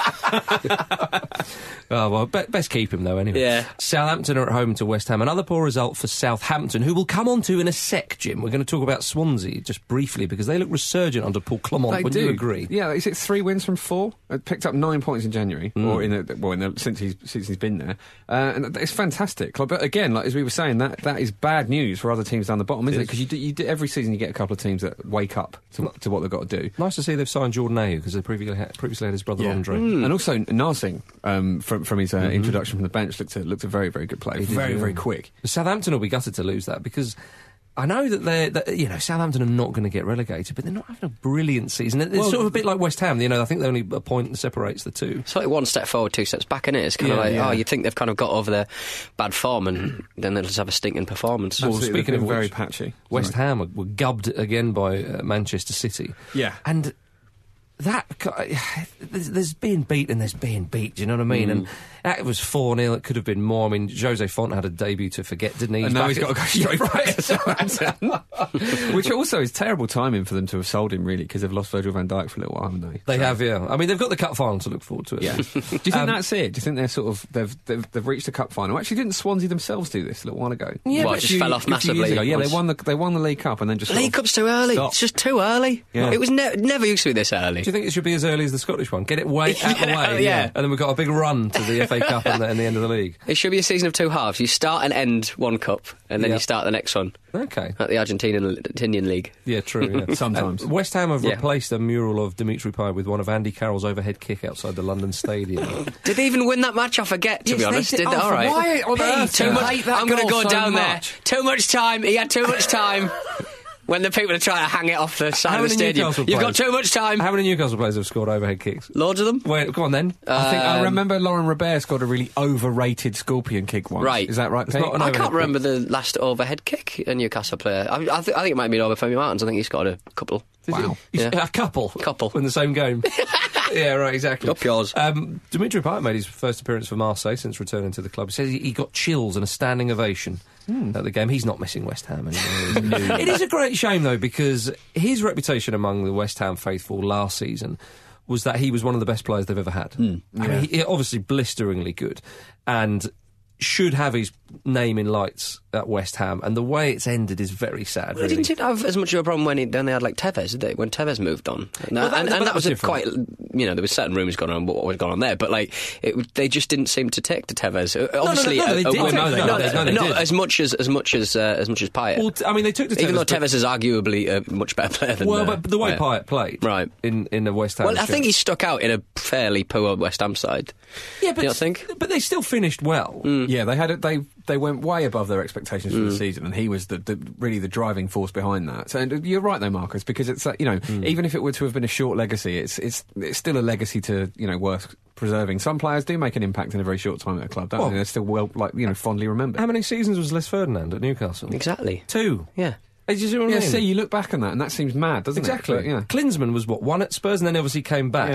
that. Oh, well, be- best keep him, though, anyway. Yeah. Southampton are at home to West Ham. Another poor result for Southampton, who we'll come on to in a sec, Jim. We're going to talk about Swansea just briefly, because they look resurgent under Paul Clement. They Would do. you agree? Yeah, is it three wins from four? Uh, picked up nine points in January, Mm. or in the, well, in the, since he's since he's been there, uh, and it's fantastic. Like, but again, like as we were saying, that that is bad news for other teams down the bottom, isn't it? Because you, do, you do, every season you get a couple of teams that wake up to, to what they've got to do. Nice to see they've signed Jordan Ayew, because they previously had, previously had his brother Andre. Mm. And also Narsing, um, from from his uh, Mm-hmm. introduction from the bench, looked a, looked a very very good player. Very yeah. very quick. Southampton will be gutted to lose that, because I know that they're, that, you know, Southampton are not going to get relegated, but they're not having a brilliant season. It's Well, sort of a bit like West Ham, you know, I think they're only a point that separates the two. It's like one step forward, two steps back, innit? It's kind of Yeah, like, yeah. oh, you think they've kind of got over their bad form and then they'll just have a stinking performance. Well, Absolutely, speaking they've of been very which, patchy. West Sorry. Ham were, were gubbed again by uh, Manchester City. Yeah. And that, there's, there's being beat and there's being beat, do you know what I mean? Mm. And that was four nil, it could have been more. I mean, Jose Font had a debut to forget, didn't he? And now back he's got to go straight back to Southampton. Which also is terrible timing for them to have sold him, really, because they've lost Virgil van Dijk for a little while, haven't they? They So- have, yeah. I mean, they've got the cup final to look forward to. It. Yeah. Do you think Um, that's it? Do you think they're sort of they've, they've they've reached the cup final? Actually, didn't Swansea themselves do this a little while ago? Yeah, Well, but it just you- fell off A few years massively. ago. Yeah, they once. won the they won the League Cup and then just sort League of Cup's too early. Stop. It's just too early. Yeah. It was ne- never used to be this early. Do you think it should be as early as the Scottish one? Get it way out the Yeah, way, yeah. and then we've got a big run to the F A Cup and the, and the end of the league. It should be a season of two halves. You start and end one cup, and then Yeah. you start the next one Okay. at the Argentinian Argentinian League. Yeah, true. Yeah. Sometimes. Uh, West Ham have Yeah. replaced a mural of Dimitri Payet with one of Andy Carroll's overhead kick outside the London Stadium. Did they even win that match? I forget, to Yes, be they honest. did. Did they? Oh, All right. why on Hey, earth too do you much. hate that I'm going to goal go so down much? there. Too much time. He had too much time. When the people are trying to hang it off the side How of the many stadium. Newcastle You've got players? too much time. How many Newcastle players have scored overhead kicks? Loads of them. Wait, come on then. I think I Um, remember Lauren Robert scored a really overrated scorpion kick once. Right. Is that right, It's Pete? not an I overhead can't kick. remember the last overhead kick a Newcastle player. I, I, th- I think it might have been Obafemi Martins. I think he scored a couple. Did you- Wow. you- Yeah. A couple. Couple. In the same game. Yeah, right, exactly. Up yours. Um, Dimitri Payet made his first appearance for Marseille since returning to the club. He says he, he got chills and a standing ovation at the game. He's not missing West Ham anymore. is he? It is a great shame, though, because his reputation among the West Ham faithful last season was that he was one of the best players they've ever had. I mean, he, he obviously blisteringly good, and should have his name in lights at West Ham, and the way it's ended is very sad. They Really. didn't seem to have as much of a problem when, he, when they had like Tevez, did they? When Tevez moved on, and, Well, that- and, but and that that was was a different. quite, you know, there was certain rumours going on about what was going on there, but like it, they just didn't seem to take to Tevez. Uh, Obviously, no, no, they uh, did uh, take- no, they- not, no, they- no, they not did. as much as as much as uh, as much as Payet. Well, t- I mean, they took the Even though but- Tevez is arguably a much better player than Well, uh, but the way Payet. Payet played, Right. in in the West Ham. Well, I shirt. think he stuck out in a fairly poor West Ham side. yeah, but you don't think? but they still finished well. Yeah, they had it. They they went way above their expectations for Mm. the season, and he was the, the really the driving force behind that. So and you're right, though, Marcus, because it's uh, you know Mm. even if it were to have been a short legacy, it's it's it's still a legacy to you know worth preserving. Some players do make an impact in a very short time at a club, don't Well- they? They're still well like you know fondly remembered. How many seasons was Les Ferdinand at Newcastle? Exactly. Two. Yeah. Hey, do you see what I Yeah, mean? see, you look back on that, and that seems mad, doesn't exactly. it? But, yeah. Klinsmann was what one at Spurs, and then obviously came back. Yeah.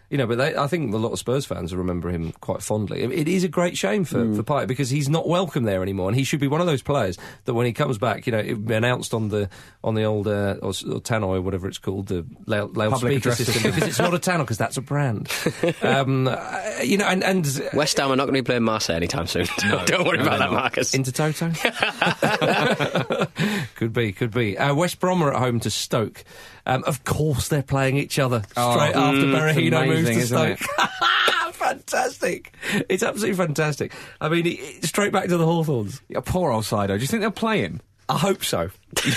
You know, but they, I think a lot of Spurs fans remember him quite fondly. It, it is a great shame for, mm. for Payet because he's not welcome there anymore, and he should be one of those players that when he comes back, you know, it would be announced on the on the old uh, or, or tannoy or whatever it's called, the loud, loudspeaker system, because it's not a tannoy because that's a brand. um, uh, you know, and, and West Ham are not going to be playing Marseille anytime soon. No, don't worry no, about that, not. Marcus. Into Toto. Could be, could be. Uh, West Brom are at home to Stoke. Um, of course, they're playing each other straight oh, after mm, Berahino moves to Stoke. Fantastic! It's absolutely fantastic. I mean, it, it, straight back to the Hawthorns. Yeah, poor old Sido. Do you think they'll play him? I hope so.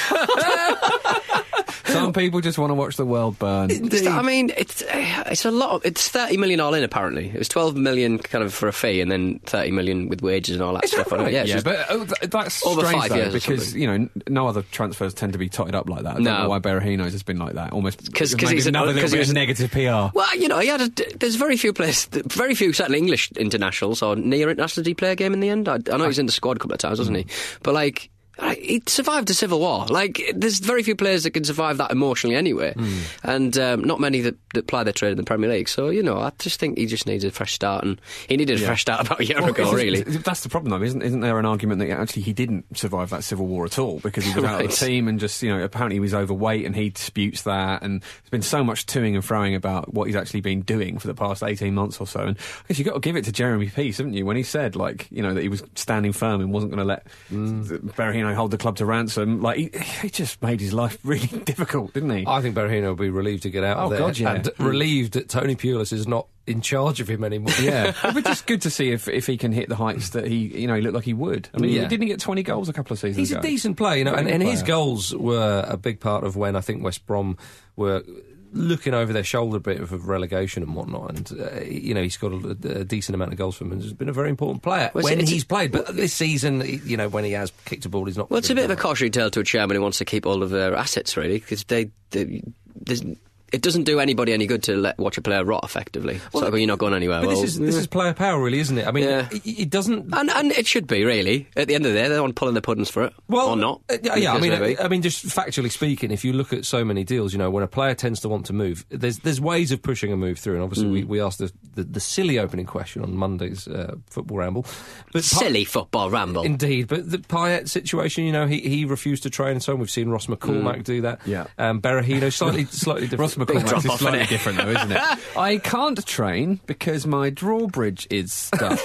Some people just want to watch the world burn. Indeed. I mean, it's it's a lot. Of, it's thirty million all in. Apparently, it was twelve million kind of for a fee, and then thirty million with wages and all that Is stuff. That right? Yeah, yeah but oh, th- that's over strange five though, years because you know no other transfers tend to be totted up like that. I don't no. know why Berahino's has been like that. Almost because he's another little bit of negative P R. Well, you know, he had. A, there's very few players, very few certainly English internationals or near internationals. Did he play a game in the end? I, I know he was in the squad a couple of times, wasn't he? But like. He survived a civil war. Like, there's very few players that can survive that emotionally anyway. Mm. And um, not many that, that ply their trade in the Premier League. So, you know, I just think he just needs a fresh start. And he needed a yeah. fresh start about a year well, ago, really. That's the problem, though, isn't, isn't there an argument that actually he didn't survive that civil war at all? Because he was right. out of the team and just, you know, apparently he was overweight and he disputes that. And there's been so much toing and froing about what he's actually been doing for the past eighteen months or so. And I guess you've got to give it to Jeremy Peace, haven't you? When he said, like, you know, that he was standing firm and wasn't going to let mm. Berahino hold the club to ransom. Like he, he just made his life really difficult, didn't he? I think Berahino will be relieved to get out oh, of there, God, yeah. and mm. relieved that Tony Pulis is not in charge of him anymore. Yeah, it would be just good to see if if he can hit the heights that he, you know, he looked like he would. I mean, yeah. he didn't get twenty goals a couple of seasons He's ago. He's a decent player, you know, and, and his goals were a big part of when I think West Brom were looking over their shoulder a bit of relegation and whatnot, and uh, you know, he scored a, a decent amount of goals for him and has been a very important player well, when he's played. But this season, you know, when he has kicked a ball, he's not. Well, it's a bit of a cautionary tale to a chairman who wants to keep all of their assets, really, because they, they there's. It doesn't do anybody any good to let, watch a player rot, effectively. Well, so you're not going anywhere. But well, this is this is player power, really, isn't it? I mean, yeah. it, it doesn't, and, and it should be, really. At the end of the day, they're on pulling their puddings for it, well, or not. Uh, yeah, I mean, I, I mean, just factually speaking, if you look at so many deals, you know, when a player tends to want to move, there's there's ways of pushing a move through. And obviously, mm. we, we asked the, the the silly opening question on Monday's uh, football ramble. But silly pa- football ramble, indeed. But the Payet situation, you know, he he refused to train and so on. We've seen Ross McCormack mm. do that. Yeah, um, Berahino slightly slightly different. Ross McCormack is slightly different, though, isn't it? I can't train because my drawbridge is stuck.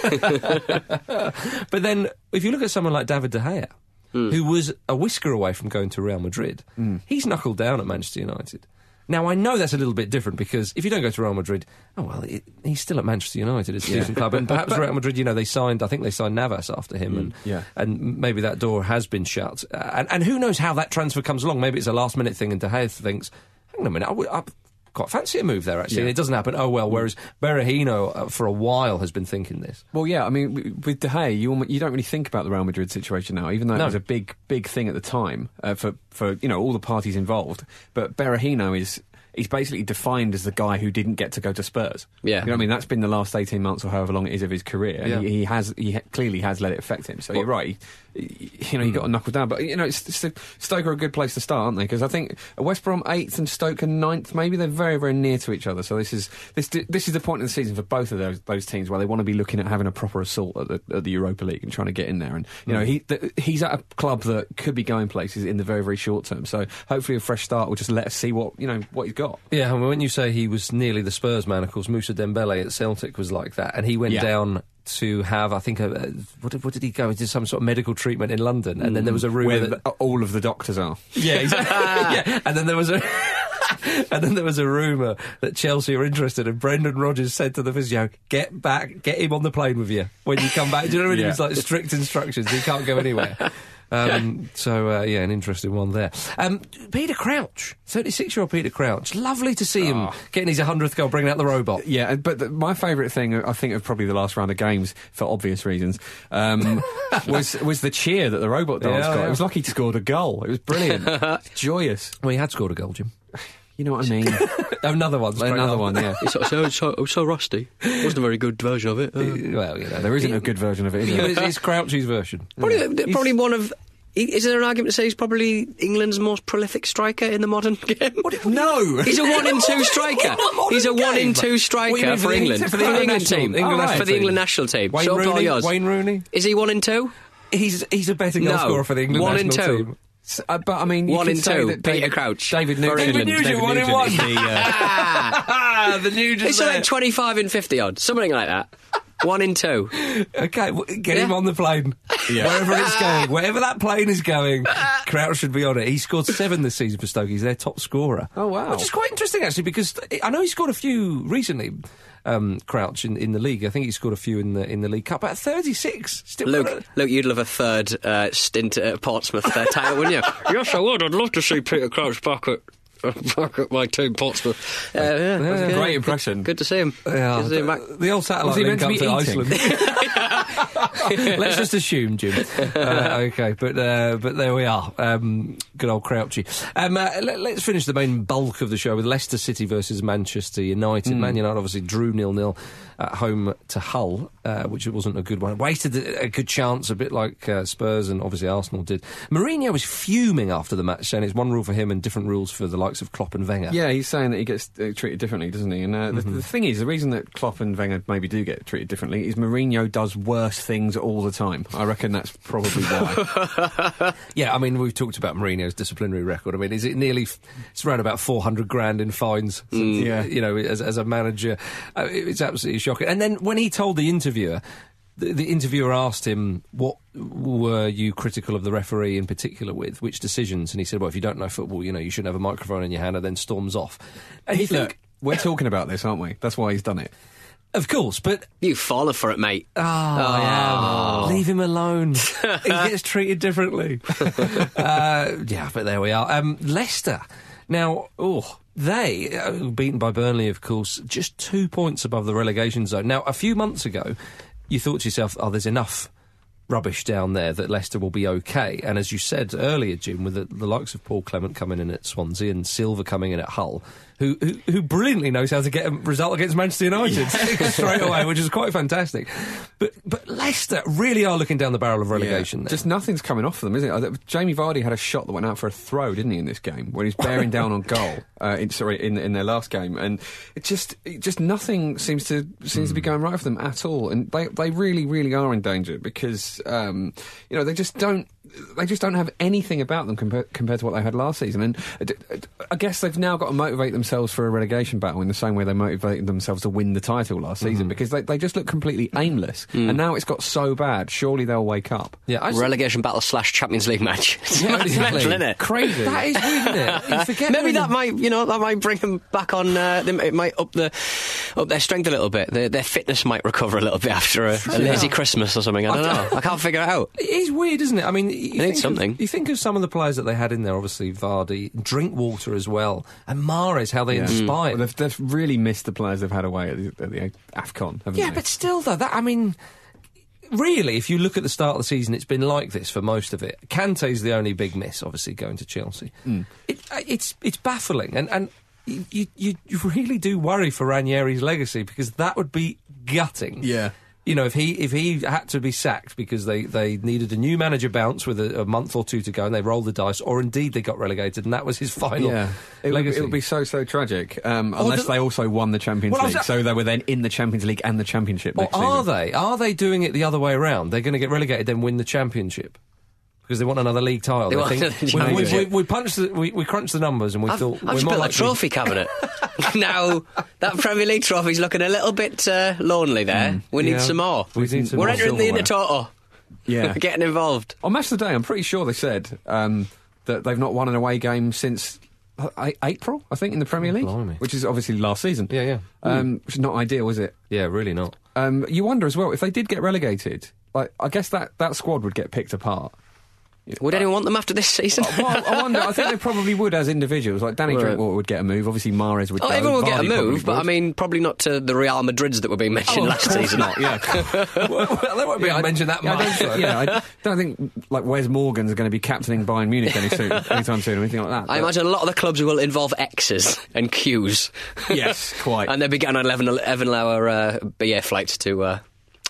But then, if you look at someone like David De Gea, mm. who was a whisker away from going to Real Madrid, mm. he's knuckled down at Manchester United. Now, I know that's a little bit different because if you don't go to Real Madrid, oh, well, it, he's still at Manchester United. It's a decent club. And perhaps Real Madrid, you know, they signed, I think they signed Navas after him. Mm, and, yeah. and maybe that door has been shut. Uh, and, and who knows how that transfer comes along. Maybe it's a last-minute thing and De Gea thinks, hang on a minute, I, I quite fancy a move there, actually. Yeah. And it doesn't happen. Oh, well, whereas Berahino, uh, for a while, has been thinking this. Well, yeah, I mean, w- with De Gea, you, you don't really think about the Real Madrid situation now, even though no. it was a big, big thing at the time uh, for, for, you know, all the parties involved. But Berahino is... He's basically defined as the guy who didn't get to go to Spurs. Yeah. You know what I mean? That's been the last eighteen months or however long it is of his career. And yeah. he, he has, he ha- clearly has let it affect him. So well, you're right. He, you know, you mm. got to knuckle down. But, you know, it's, it's a, Stoke are a good place to start, aren't they? Because I think West Brom eighth and Stoke are ninth, maybe. They're very, very near to each other. So this is this this is the point in the season for both of those those teams where they want to be looking at having a proper assault at the, at the Europa League and trying to get in there. And, you mm. know, he the, he's at a club that could be going places in the very, very short term. So hopefully a fresh start will just let us see what, you know, what he's got. Yeah, I mean, when you say he was nearly the Spurs man, of course, Moussa Dembele at Celtic was like that. And he went yeah. down to have, I think, a, a, what, did, what did he go? He did some sort of medical treatment in London, and mm. then there was a rumour where that the, all of the doctors are. Yeah, exactly. yeah, and then there was a. And then there was a rumour that Chelsea are interested, and Brendan Rodgers said to the physio, "Get back, get him on the plane with you when you come back." Do you know what I mean? Yeah. It was like strict instructions; he can't go anywhere. Um, so, uh, yeah, an interesting one there. Um, Peter Crouch, thirty-six-year-old Peter Crouch. Lovely to see him oh. getting his hundredth goal, bringing out the robot. Yeah, but the, my favourite thing, I think, of probably the last round of games, for obvious reasons, um, was was the cheer that the robot dance yeah, got. yeah. It was like he'd scored a goal. It was brilliant. Joyous. Well, he had scored a goal, Jim. You know what I mean? Another one. Another one, yeah. It's so, so, so, so rusty. It wasn't a very good version of it. Uh, well, you know, there isn't a good version of it, is there? It's, it's Crouchy's version. Probably, yeah. probably one of Is there an argument to say he's probably England's most prolific striker in the modern game? No! He's a one in two striker. He's a one in two striker for England. For the England team. For the England national team. Wayne So Rooney, yours. Wayne Rooney? Is he one in two? He's he's a better goal No. scorer for the England One in national two. team. S- uh, but I mean, you One could in say two. that Peter David, Crouch. David For Nugent, England. Nugent, David one in Nugent one. is the, uh, the Nugent's It's there. like twenty-five in fifty odd. Something like that. One in two. Okay, well, get him Yeah. on the plane. Yeah. Wherever it's going, wherever that plane is going, Crouch should be on it. He scored seven this season for Stoke. He's their top scorer. Oh, wow. Which is quite interesting, actually, because I know he scored a few recently, um, Crouch, in, in the league. I think he scored a few in the in the League Cup. At thirty-six, still Luke, got a- Luke, you'd love a third uh, stint at Portsmouth uh, title, wouldn't you? Yes, I would. I'd love to see Peter Crouch back at back at my team, Portsmouth. Uh, yeah, Yeah. yeah. Great impression. Good to see him. Yeah, Good to see him back. the old satellite Was he link meant up to to, be eating? Iceland. Let's just assume, Jim. Uh, okay, but uh, but there we are. Um, good old Crouchy. Um, uh, let, let's finish the main bulk of the show with Leicester City versus Manchester United. Mm. Man United obviously drew nil nil at home to Hull, uh, which wasn't a good one. Wasted a, a good chance, a bit like uh, Spurs and obviously Arsenal did. Mourinho was fuming after the match, saying it's one rule for him and different rules for the likes of Klopp and Wenger. Yeah, he's saying that he gets uh, treated differently, doesn't he? And uh, the, the thing is, the reason that Klopp and Wenger maybe do get treated differently is Mourinho does worse things all the time. I reckon that's probably why. Yeah, I mean, we've talked about Mourinho's disciplinary record. I mean, is it nearly, f- it's around about four hundred grand in fines, Mm. Yeah. you know, as, as a manager. Uh, it's absolutely shocking. And then when he told the interviewer, the, the interviewer asked him, what were you critical of the referee in particular with, which decisions? And he said, well, if you don't know football, you know, you shouldn't have a microphone in your hand, and then storms off. And you Look, think, we're talking about this, aren't we? That's why he's done it. of course, but You've fallen for it, mate. Oh, yeah. Leave him alone. He gets treated differently. uh, yeah, but there we are. Um, Leicester. Now, oh, they, uh, beaten by Burnley, of course, just two points above the relegation zone. Now, a few months ago, you thought to yourself, oh, there's enough rubbish down there that Leicester will be okay. And as you said earlier, Jim, with the, the likes of Paul Clement coming in at Swansea and Silva coming in at Hull, who who, who brilliantly knows how to get a result against Manchester United straight away, which is quite fantastic. But but Leicester really are looking down the barrel of relegation. Yeah. there. Just nothing's coming off them, is it? Uh, Jamie Vardy had a shot that went out for a throw, didn't he, in this game, where he's bearing down on goal. Uh, in, sorry, in in their last game, and it just it just nothing seems to seems to be going right for them at all, and they they really really are in danger because um, you know they just don't. They just don't have anything about them compared compared to what they had last season, and uh, I guess they've now got to motivate themselves for a relegation battle in the same way they motivated themselves to win the title last season, because they they just look completely aimless, and now it's got so bad. Surely they'll wake up. yeah, I s- Relegation battle slash Champions League match. It's Yeah, mental, exactly. isn't it? Crazy. that is weird, isn't it? You forget Maybe when that the- might, you know, that might bring them back on. Uh, them- it might up the up their strength a little bit. Their, their fitness might recover a little bit after a, a lazy Christmas or something. I don't know. I can't figure it out. It is weird, isn't it? I mean, you think something. Of, you think of some of the players that they had in there, obviously Vardy, Drinkwater as well, and Mahrez, how they Yeah. inspired. Well, they've, they've really missed the players they've had away at the, at the AFCON, haven't Yeah, they? but still, though, that I mean, really, if you look at the start of the season, it's been like this for most of it. Kante's the only big miss, obviously, going to Chelsea. Mm. It, uh, it's it's baffling, and and you, you you really do worry for Ranieri's legacy, because that would be gutting. Yeah. You know, if he if he had to be sacked because they, they needed a new manager bounce with a, a month or two to go and they rolled the dice, or indeed they got relegated and that was his final Yeah, it would, legacy. it would be so so tragic. Um, unless the- they also won the Champions Well, I was League, at- so they were then in the Champions League and the Championship Or next are season. they? Are they doing it the other way around? They're going to get relegated, then win the championship because they want another league title. They They want think, another we, we, we, championship. we punched, the, we, we crunched the numbers, and we I've, thought I've we're just more built a likely. trophy cabinet. Now, that Premier League trophy's looking a little bit uh, lonely there. We need Yeah. some more. We need some We're more entering the silverware. Intertoto. Yeah. We're getting involved. On Match of the Day, I'm pretty sure they said um, that they've not won an away game since uh, A- April, I think, in the Premier League, blimey. which is obviously last season. Yeah, yeah. Um, which is not ideal, is it? Yeah, really not. Um, you wonder as well, if they did get relegated, like I guess that, that squad would get picked apart. Would anyone want them after this season? Well, I wonder. I think they probably would as individuals. Like Danny Right. Drinkwater would get a move. Obviously, Mahrez would. Oh, go. everyone will get a Vardy probably move, but I would. mean, probably not to the Real Madrids that were being mentioned Oh, of last course season. not. Yeah, well, they won't be Yeah, I- mentioned that yeah, I much. don't, though. yeah, I don't think like Wes Morgan's going to be captaining Bayern Munich any soon, anytime soon, or anything like that. I But- imagine a lot of the clubs will involve X's and Q's. Yes, quite. And they'll be getting on eleven, eleven hour uh, B A flights to uh,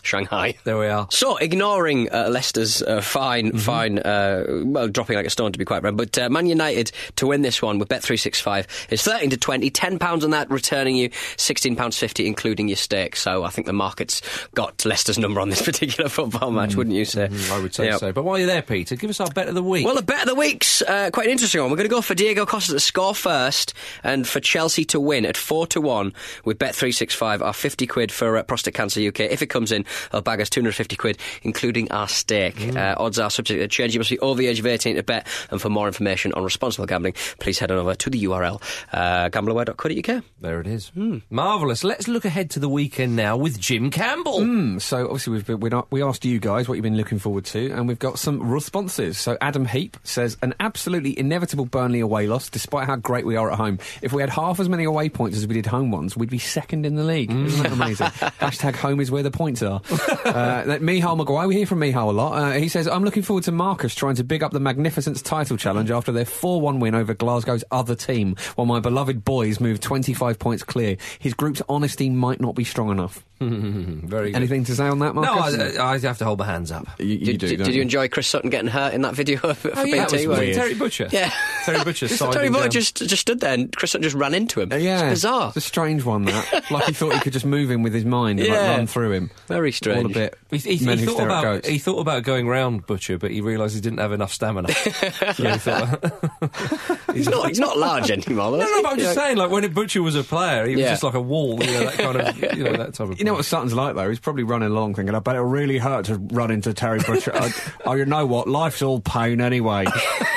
Shanghai. There we are. So, ignoring uh, Leicester's uh, fine, mm-hmm. fine, uh, well, dropping like a stone to be quite right, but uh, Man United to win this one with Bet three sixty-five is thirteen to twenty, ten pounds on that, returning you sixteen pounds fifty, including your stake. So I think the market's got Leicester's number on this particular football match, mm. wouldn't you say? Mm, I would say yep. so. But while you're there, Peter, give us our Bet of the Week. Well, the Bet of the Week's uh, quite an interesting one. We're going to go for Diego Costa to score first and for Chelsea to win at four to one with Bet three sixty-five, our fifty quid for uh, Prostate Cancer U K. If it comes in, they'll bag us two hundred fifty quid, including our stake. Mm. Uh, odds are subject to change. You must be over the age of eighteen to bet. And for more information on responsible gambling, please head on over to the U R L, uh, gambleaware dot co dot U K. There it is. Mm. Marvellous. Let's look ahead to the weekend now with Jim Campbell. Mm, so, obviously, we've been, we're not, we asked you guys what you've been looking forward to, and we've got some responses. So, Adam Heap says, an absolutely inevitable Burnley away loss, despite how great we are at home. If we had half as many away points as we did home ones, we'd be second in the league. Mm. Isn't that amazing? Hashtag home is where the points are. uh, Michal Maguire, we hear from Michal a lot. Uh, he says, I'm looking forward to Marcus trying to big up the Magnificence title challenge after their four one win over Glasgow's other team, while my beloved boys move twenty-five points clear. His group's honesty might not be strong enough. Very good. Anything to say on that, Marcus? No, I, I have to hold my hands up. You, you did, do, did, don't did you you enjoy Chris Sutton getting hurt in that video for oh, yeah, B T? That was Terry Butcher. Yeah. Terry Butcher Terry Butcher just, just stood there and Chris Sutton just ran into him. Uh, yeah. It's bizarre. It's a strange one, that. Like he thought he could just move him with his mind and yeah. like, run through him. Very strange. All a bit. He, he, he, thought about, he thought about going round Butcher, but he realised he didn't have enough stamina. So he thought, he's, not, he's not large anymore. No, no, but I'm just yeah. saying, like, when Butcher was a player, he was yeah. just like a wall, you know, that kind of, you know, that type of You know what Sutton's like, though? He's probably running along thinking, I bet it'll really hurt to run into Terry Butcher. I, oh, you know what? Life's all pain anyway.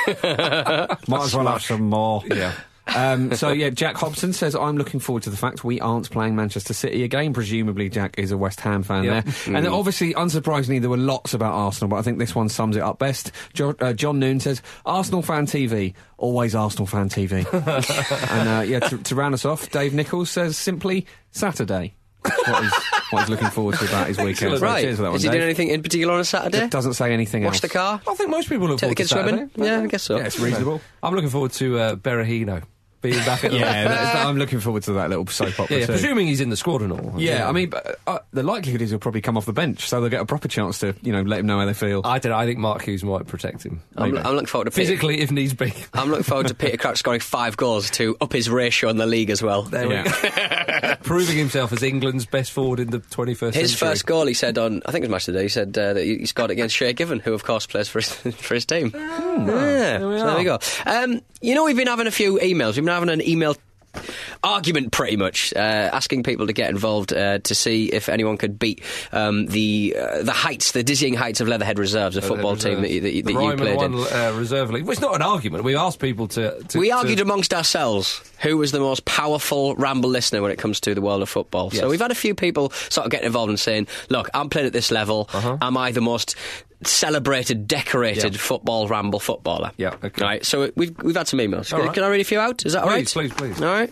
Might as well have some more. Yeah. Um, so, yeah, Jack Hobson says, I'm looking forward to the fact we aren't playing Manchester City again. Presumably, Jack is a West Ham fan yep. there. Mm. And then obviously, unsurprisingly, there were lots about Arsenal, but I think this one sums it up best. Jo- uh, John Noon says, Arsenal fan T V. Always Arsenal fan T V. And, uh, yeah, to, to round us off, Dave Nichols says simply, Saturday. what, he's, what he's looking forward to about his weekend. Right. Cheers for that one, Is he Dave. doing anything in particular on a Saturday? It doesn't say anything Wash else. the car? I think most people look Take the forward kids to Saturday. swimming? Yeah, I guess so. Yeah, it's reasonable. I'm looking forward to uh, Berahino being back at the Yeah, that's, I'm looking forward to that little soap opera yeah, yeah, too. presuming he's in the squad and all. Yeah, yeah. I mean, uh, the likelihood is he'll probably come off the bench, so they'll get a proper chance to, you know, let him know how they feel. I don't know, I think Mark Hughes might protect him. I'm, I'm looking forward to Peter, physically, if needs be. I'm looking forward to Peter Crouch scoring five goals to up his ratio in the league as well. There yeah. we go. Proving himself as England's best forward in the twenty-first his century. His first goal, he said on, I think it was Match Today, he said uh, that he scored against Shea Given, who of course plays for his, for his team. Oh, yeah, there we, so there we go. Um, you know, we've been having a few emails. We've been having an email argument pretty much, uh, asking people to get involved uh, to see if anyone could beat um, the uh, the heights, the dizzying heights of Leatherhead Reserves, a football Reserves. team that, you- that, you- the that you Ryman played one, in. Uh, reserve league. Well, it's not an argument. We asked people to. to we to argued amongst ourselves who was the most powerful Ramble listener when it comes to the world of football. Yes. So we've had a few people sort of getting involved and saying, look, I'm playing at this level. Uh-huh. Am I the most celebrated, decorated Yeah. football Ramble footballer? Yeah, okay. Right, so we've, we've had some emails. All Can, right. can I read a few out? Is that all right? Please, please, please. All right.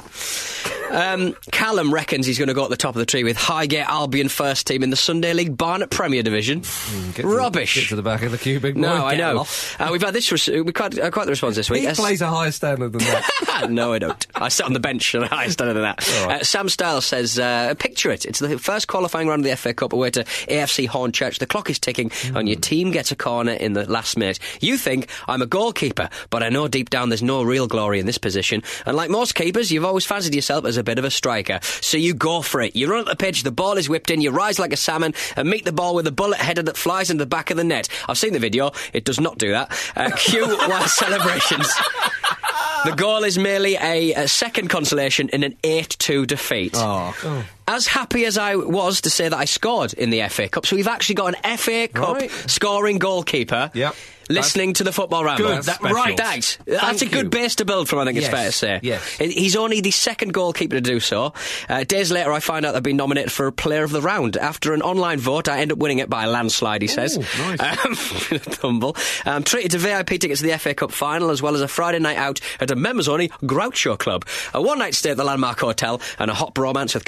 Um, Callum reckons he's going to go at the top of the tree with Highgate Albion first team in the Sunday League Barnet Premier Division. Get to- Rubbish. Get to the back of the queue, big boy. No, I Get know. off. Uh, we've had this. Res- we quite, uh, quite the response this week. He Uh, plays a higher standard than that. no, I don't. I sit on the bench and I stand than that. Right. Uh, Sam Stiles says, uh, picture it. It's the first qualifying round of the F A Cup away to A F C Hornchurch. The clock is ticking mm. and your team gets a corner in the last minute. You think, I'm a goalkeeper, but I know deep down there's no real glory in this position. And like most keepers, you've always fancied yourself as a bit of a striker. So you go for it. You run at the pitch, the ball is whipped in, you rise like a salmon and meet the ball with a bullet header that flies into the back of the net. I've seen the video. It does not do that. Uh, cue wild celebrations. The goal is merely a, a second consolation in an eight two defeat. Oh. Oh. As happy as I was to say that I scored in the F A Cup, so we've actually got an F A Cup Right. scoring goalkeeper. Yep. Listening to the Football Ramble. Good. That, Special. right, that's, that's Thank a good you. base to build from, I think it's Yes. fair to say. Yes. He's only the second goalkeeper to do so. Uh, days later, I find out I've been nominated for Player of the Round. After an online vote, I end up winning it by a landslide, he says. Ooh, nice. Um, humble. I'm treated to V I P tickets to the F A Cup final, as well as a Friday night out at a members-only Groucho Club, a one-night stay at the Landmark Hotel, and a hot bromance with Pastor,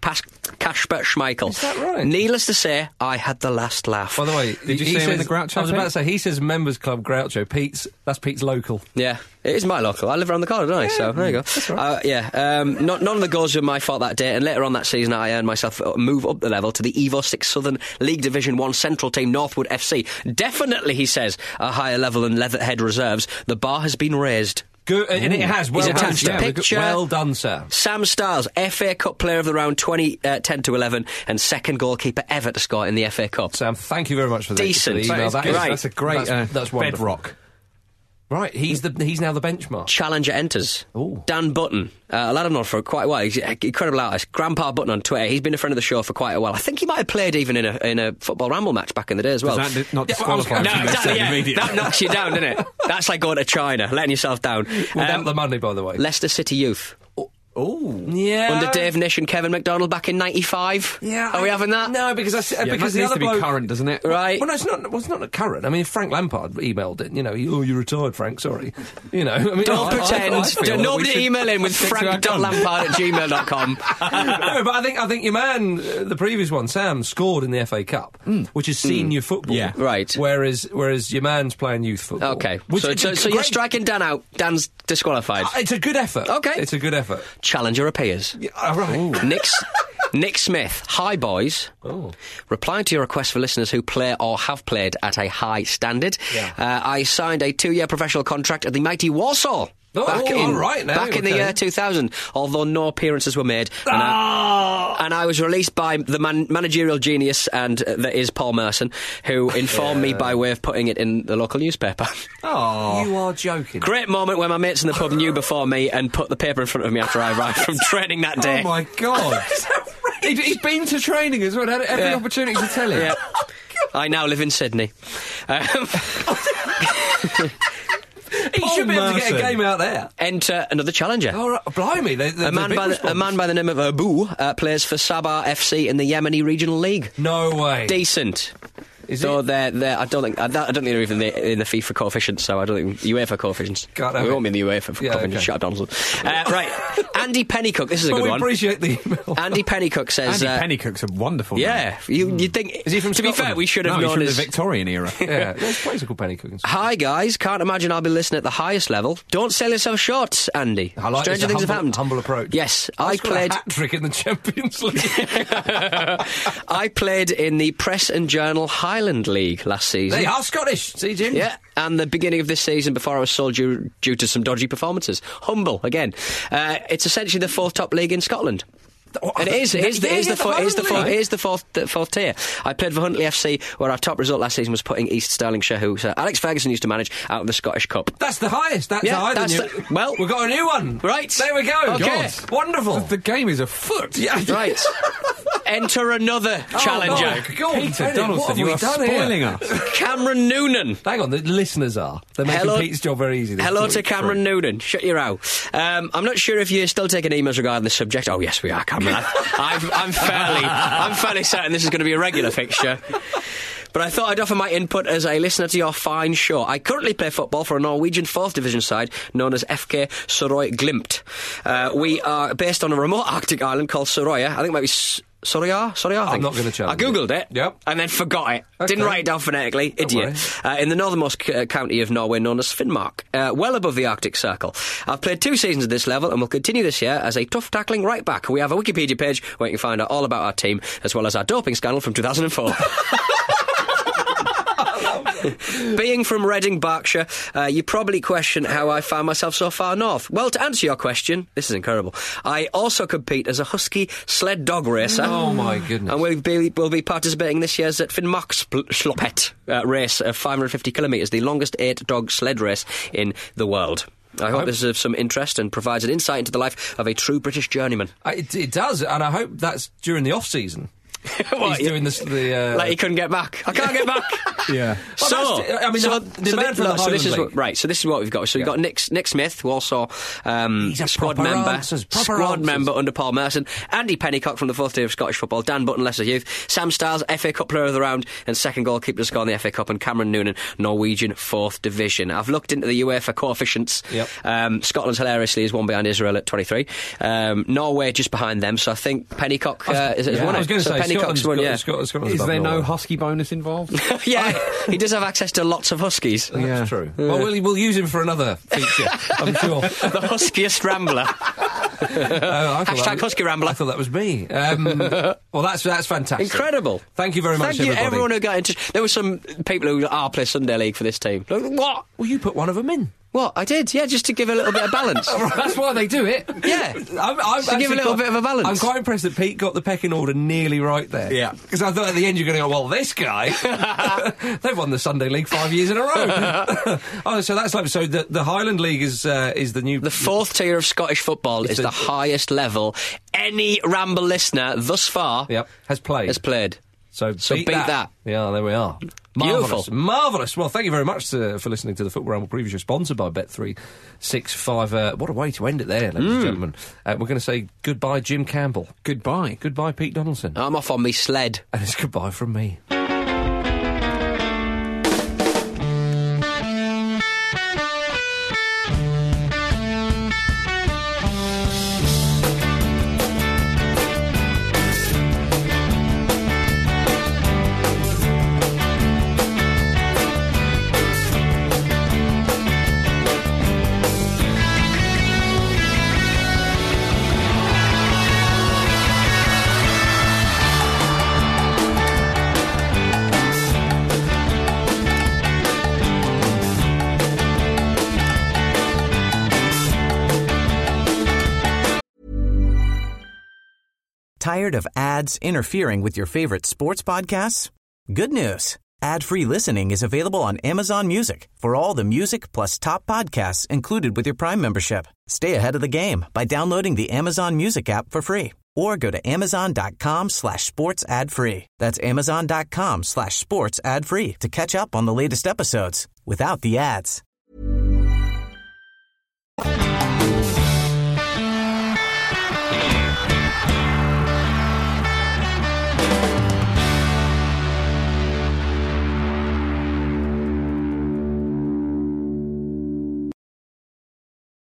Pas- Kasper Schmeichel. Is that right? Needless to say, I had the last laugh. By the way, Did you he see him in says- the Groucho I was about thing? to say, he says members club Groucho. Pete's, that's Pete's local. Yeah, it is my local. I live around the corner, don't I? So there you go. That's right. Uh, yeah, um, not, none of the goals were my fault that day, and later on that season I earned myself a move up the level to the Evo six Southern League Division one Central team, Northwood F C. Definitely, he says, a higher level than Leatherhead reserves. The bar has been raised. Good, and it has. Well He's done, attached a Sam. picture. Well done, Sam. Sam Stiles, F A Cup Player of the Round, twenty ten to eleven, and second goalkeeper ever to score in the F A Cup. Sam, thank you very much for the, Decent. for the email. That That is is, good. That's a great That's, uh, that's wonderful. bedrock. Right, he's the he's now the benchmark. Challenger enters. Ooh. Dan Button, uh, a lad I've known for quite a while. He's an incredible artist. Grandpa Button on Twitter. He's been a friend of the show for quite a while. I think he might have played even in a in a football ramble match back in the day as well. Does that not Yeah, well, I was disqualify gonna- him No, from exactly, this yeah. immediately? That knocks you down, doesn't it? That's like going to China, letting yourself down. Without Um, the money, by the way. Leicester City youth. Oh, yeah. Under Dave Nish and Kevin McDonald back in ninety-five. Yeah, Are we I- having that? No, because I, s- Yeah, because it the needs other to be bloke, current, doesn't it? Right. Well, no, it's not. Well, it's not current. I mean, if Frank Lampard emailed it, you know, he, oh, you're retired, Frank. Sorry, you know. I mean, Don't I- I- pretend. I feel Don't- that nobody we should email in with stick to our frank dot guns. lampard at gmail dot com. no, but I think I think your man, uh, the previous one, Sam, scored in the F A Cup, which is senior football. Yeah. Right. Whereas whereas your man's playing youth football. Okay. Which so is so, a so you're great- striking Dan out. Dan's disqualified. Uh, It's a good effort. Okay. It's a good effort. Challenger appears. Yeah, all right. Nick, Nick Smith, hi boys. Oh. Replying to your request for listeners who play or have played at a high standard, Yeah. uh, I signed a two-year professional contract at the mighty Warsaw. Oh, back all in, right now, back in the okay. year two thousand, although no appearances were made. And, Ah! I, and I was released by the man, managerial genius, and uh, that is Paul Merson, who informed me by way of putting it in the local newspaper. Oh, you are joking. Great moment where my mates in the pub knew before me and put the paper in front of me after I arrived from training that day. Oh my god! He'd, he'd been to training as well. Had every Yeah. opportunity to tell him. Yeah. I now live in Sydney. Um, He should be able to get a Merson. game out there. enter another challenger. All right, blimey. They, they, A man, by the, a man by the name of Abu uh, plays for Sabah F C in the Yemeni Regional League. No way. Decent. Is so it? they're, they're, I don't think I don't think they're even in the, in the FIFA coefficients. So I don't think UEFA coefficients. God, we okay. won't be in the UEFA Yeah, coefficients. okay. Shut up, Donaldson. Uh, right, Andy Pennycook. This is a But good we one. appreciate the email. Andy Pennycook says. Andy uh, Pennycook's a wonderful yeah, name. you, you'd think. Is he from To be Scotland? fair, we should have No, he's known from his. the Victorian era. Yeah, there's places called Penny Cooking. Hi guys, can't imagine I'll be listening at the highest level. Don't sell yourself short, Andy. I like Stranger this, a things have humble- happened. humble approach. Yes, I I scored played. a hat trick in the Champions League. I played in the Press and Journal Highland League last season. They are Scottish. See, Jim? Yeah, and the beginning of this season before I was sold due, due to some dodgy performances. Humble, again. Uh, it's essentially the fourth top league in Scotland. And it is, it is, the, Yeah, it is, yeah, the, four, it is, the, Highland four, League. it is the fourth, the fourth tier. I played for Huntley F C, where our top result last season was putting East Stirlingshire, who uh, Alex Ferguson used to manage, out of the Scottish Cup. That's the highest. That's Yeah, higher that's than the- you. well- we've got a new one. Right. There we go. Okay. God. Wonderful. The game is afoot. Yeah. Right. Enter another challenger. Oh, God, Peter Bennett, Donaldson, what have you we are done here? spoiling us. Cameron Noonan. Hang on, the listeners are. They're making Hello- Pete's job very easy. They're Hello putting to it Cameron through. Noonan. Shut your owl. Um, I'm not sure if you're still taking emails regarding this subject. Oh, yes, we are, Cameron. I've, I'm fairly, I'm fairly certain this is going to be a regular fixture. But I thought I'd offer my input as a listener to your fine show. I currently play football for a Norwegian fourth division side known as F K Suroy Glimt. Uh, we are based on a remote Arctic island called Suroya. I think it might be S- Surya? Surya, I think. I'm not gonna challenge I googled it. Yep. And then forgot it. Okay. Didn't write it down phonetically. Don't Idiot. Uh, in the northernmost c- uh, county of Norway known as Finnmark. Uh, well above the Arctic Circle. I've played two seasons at this level and will continue this year as a tough tackling right back. We have a Wikipedia page where you can find out all about our team as well as our doping scandal from two thousand four. Being from Reading, Berkshire, uh, you probably question how I found myself so far north. Well, to answer your question, this is incredible. I also compete as a husky sled dog racer. Oh, my goodness. And we'll be, we'll be participating this year's at Finnmarksloppet uh, race of five hundred fifty kilometres, the longest eight-dog sled race in the world. I hope this is of some interest and provides an insight into the life of a true British journeyman. Uh, It, it does, and I hope that's during the off-season. What, He's doing this. The uh, like he couldn't get back. I can't get back. Yeah. Well, so, that's- I mean, so, the- the so, man thi- from the look, so this Highland is what, League. right. So this is what we've got. So we've Yeah. got Nick Nick Smith, Walsall um, These are squad proper member, answers, proper squad answers. member under Paul Merson, Andy Pennycock from the fourth tier of Scottish football, Dan Button, Leicester Youth, Sam Stiles, F A Cup Player of the Round, and second goalkeeper to score in the F A Cup, and Cameron Noonan, Norwegian fourth division. I've looked into the UEFA coefficients. Yep. Um, Scotland hilariously is one behind Israel at twenty-three. Um, Norway just behind them. So I think Pennycock uh, is, is yeah, one. I was going to so say Pennycock's Scotland's one. got- Yeah. Scotland- Scotland's Is above there no Norway. husky bonus involved? yeah, he does have access to lots of huskies. That's Yeah. true. Well, we'll we'll use him for another feature, I'm sure. The huskiest rambler. Uh, I thought Hashtag that was- Husky Rambler. I thought that was me. Um, well, that's that's fantastic. Incredible. Thank you very much, Thank you, everybody. everyone who got into. There were some people who ah play Sunday League for this team. Like, what? Well, you put one of them in. What? I did, yeah, just to give a little bit of balance. That's why they do it. Yeah. I'm, I'm To give a actually little quite- bit of a balance. I'm quite impressed that Pete got the pecking order nearly right there. Yeah. Because I thought at the end you're going to go, well, this guy, they've won the Sunday League five years in a row. Oh, so that's like so. The, the Highland League is uh, is the new The fourth tier of Scottish football It's is the- the highest level any Ramble listener thus far Yep, has played. has played. So, So beat, beat that. that. Yeah, there we are. Beautiful. Marvellous. Marvellous. Well, thank you very much to, for listening to the Football Ramble preview show, sponsored by Bet three sixty-five. Uh, what a way to end it there, ladies and gentlemen. Uh, we're going to say goodbye, Jim Campbell. Goodbye. Goodbye, Pete Donaldson. I'm off on me sled. And it's goodbye from me. Tired of ads interfering with your favorite sports podcasts? Good news. Ad-free listening is available on Amazon Music for all the music plus top podcasts included with your Prime membership. Stay ahead of the game by downloading the Amazon Music app for free or go to amazon.com slash sports ad free. That's amazon.com slash sports ad free to catch up on the latest episodes without the ads.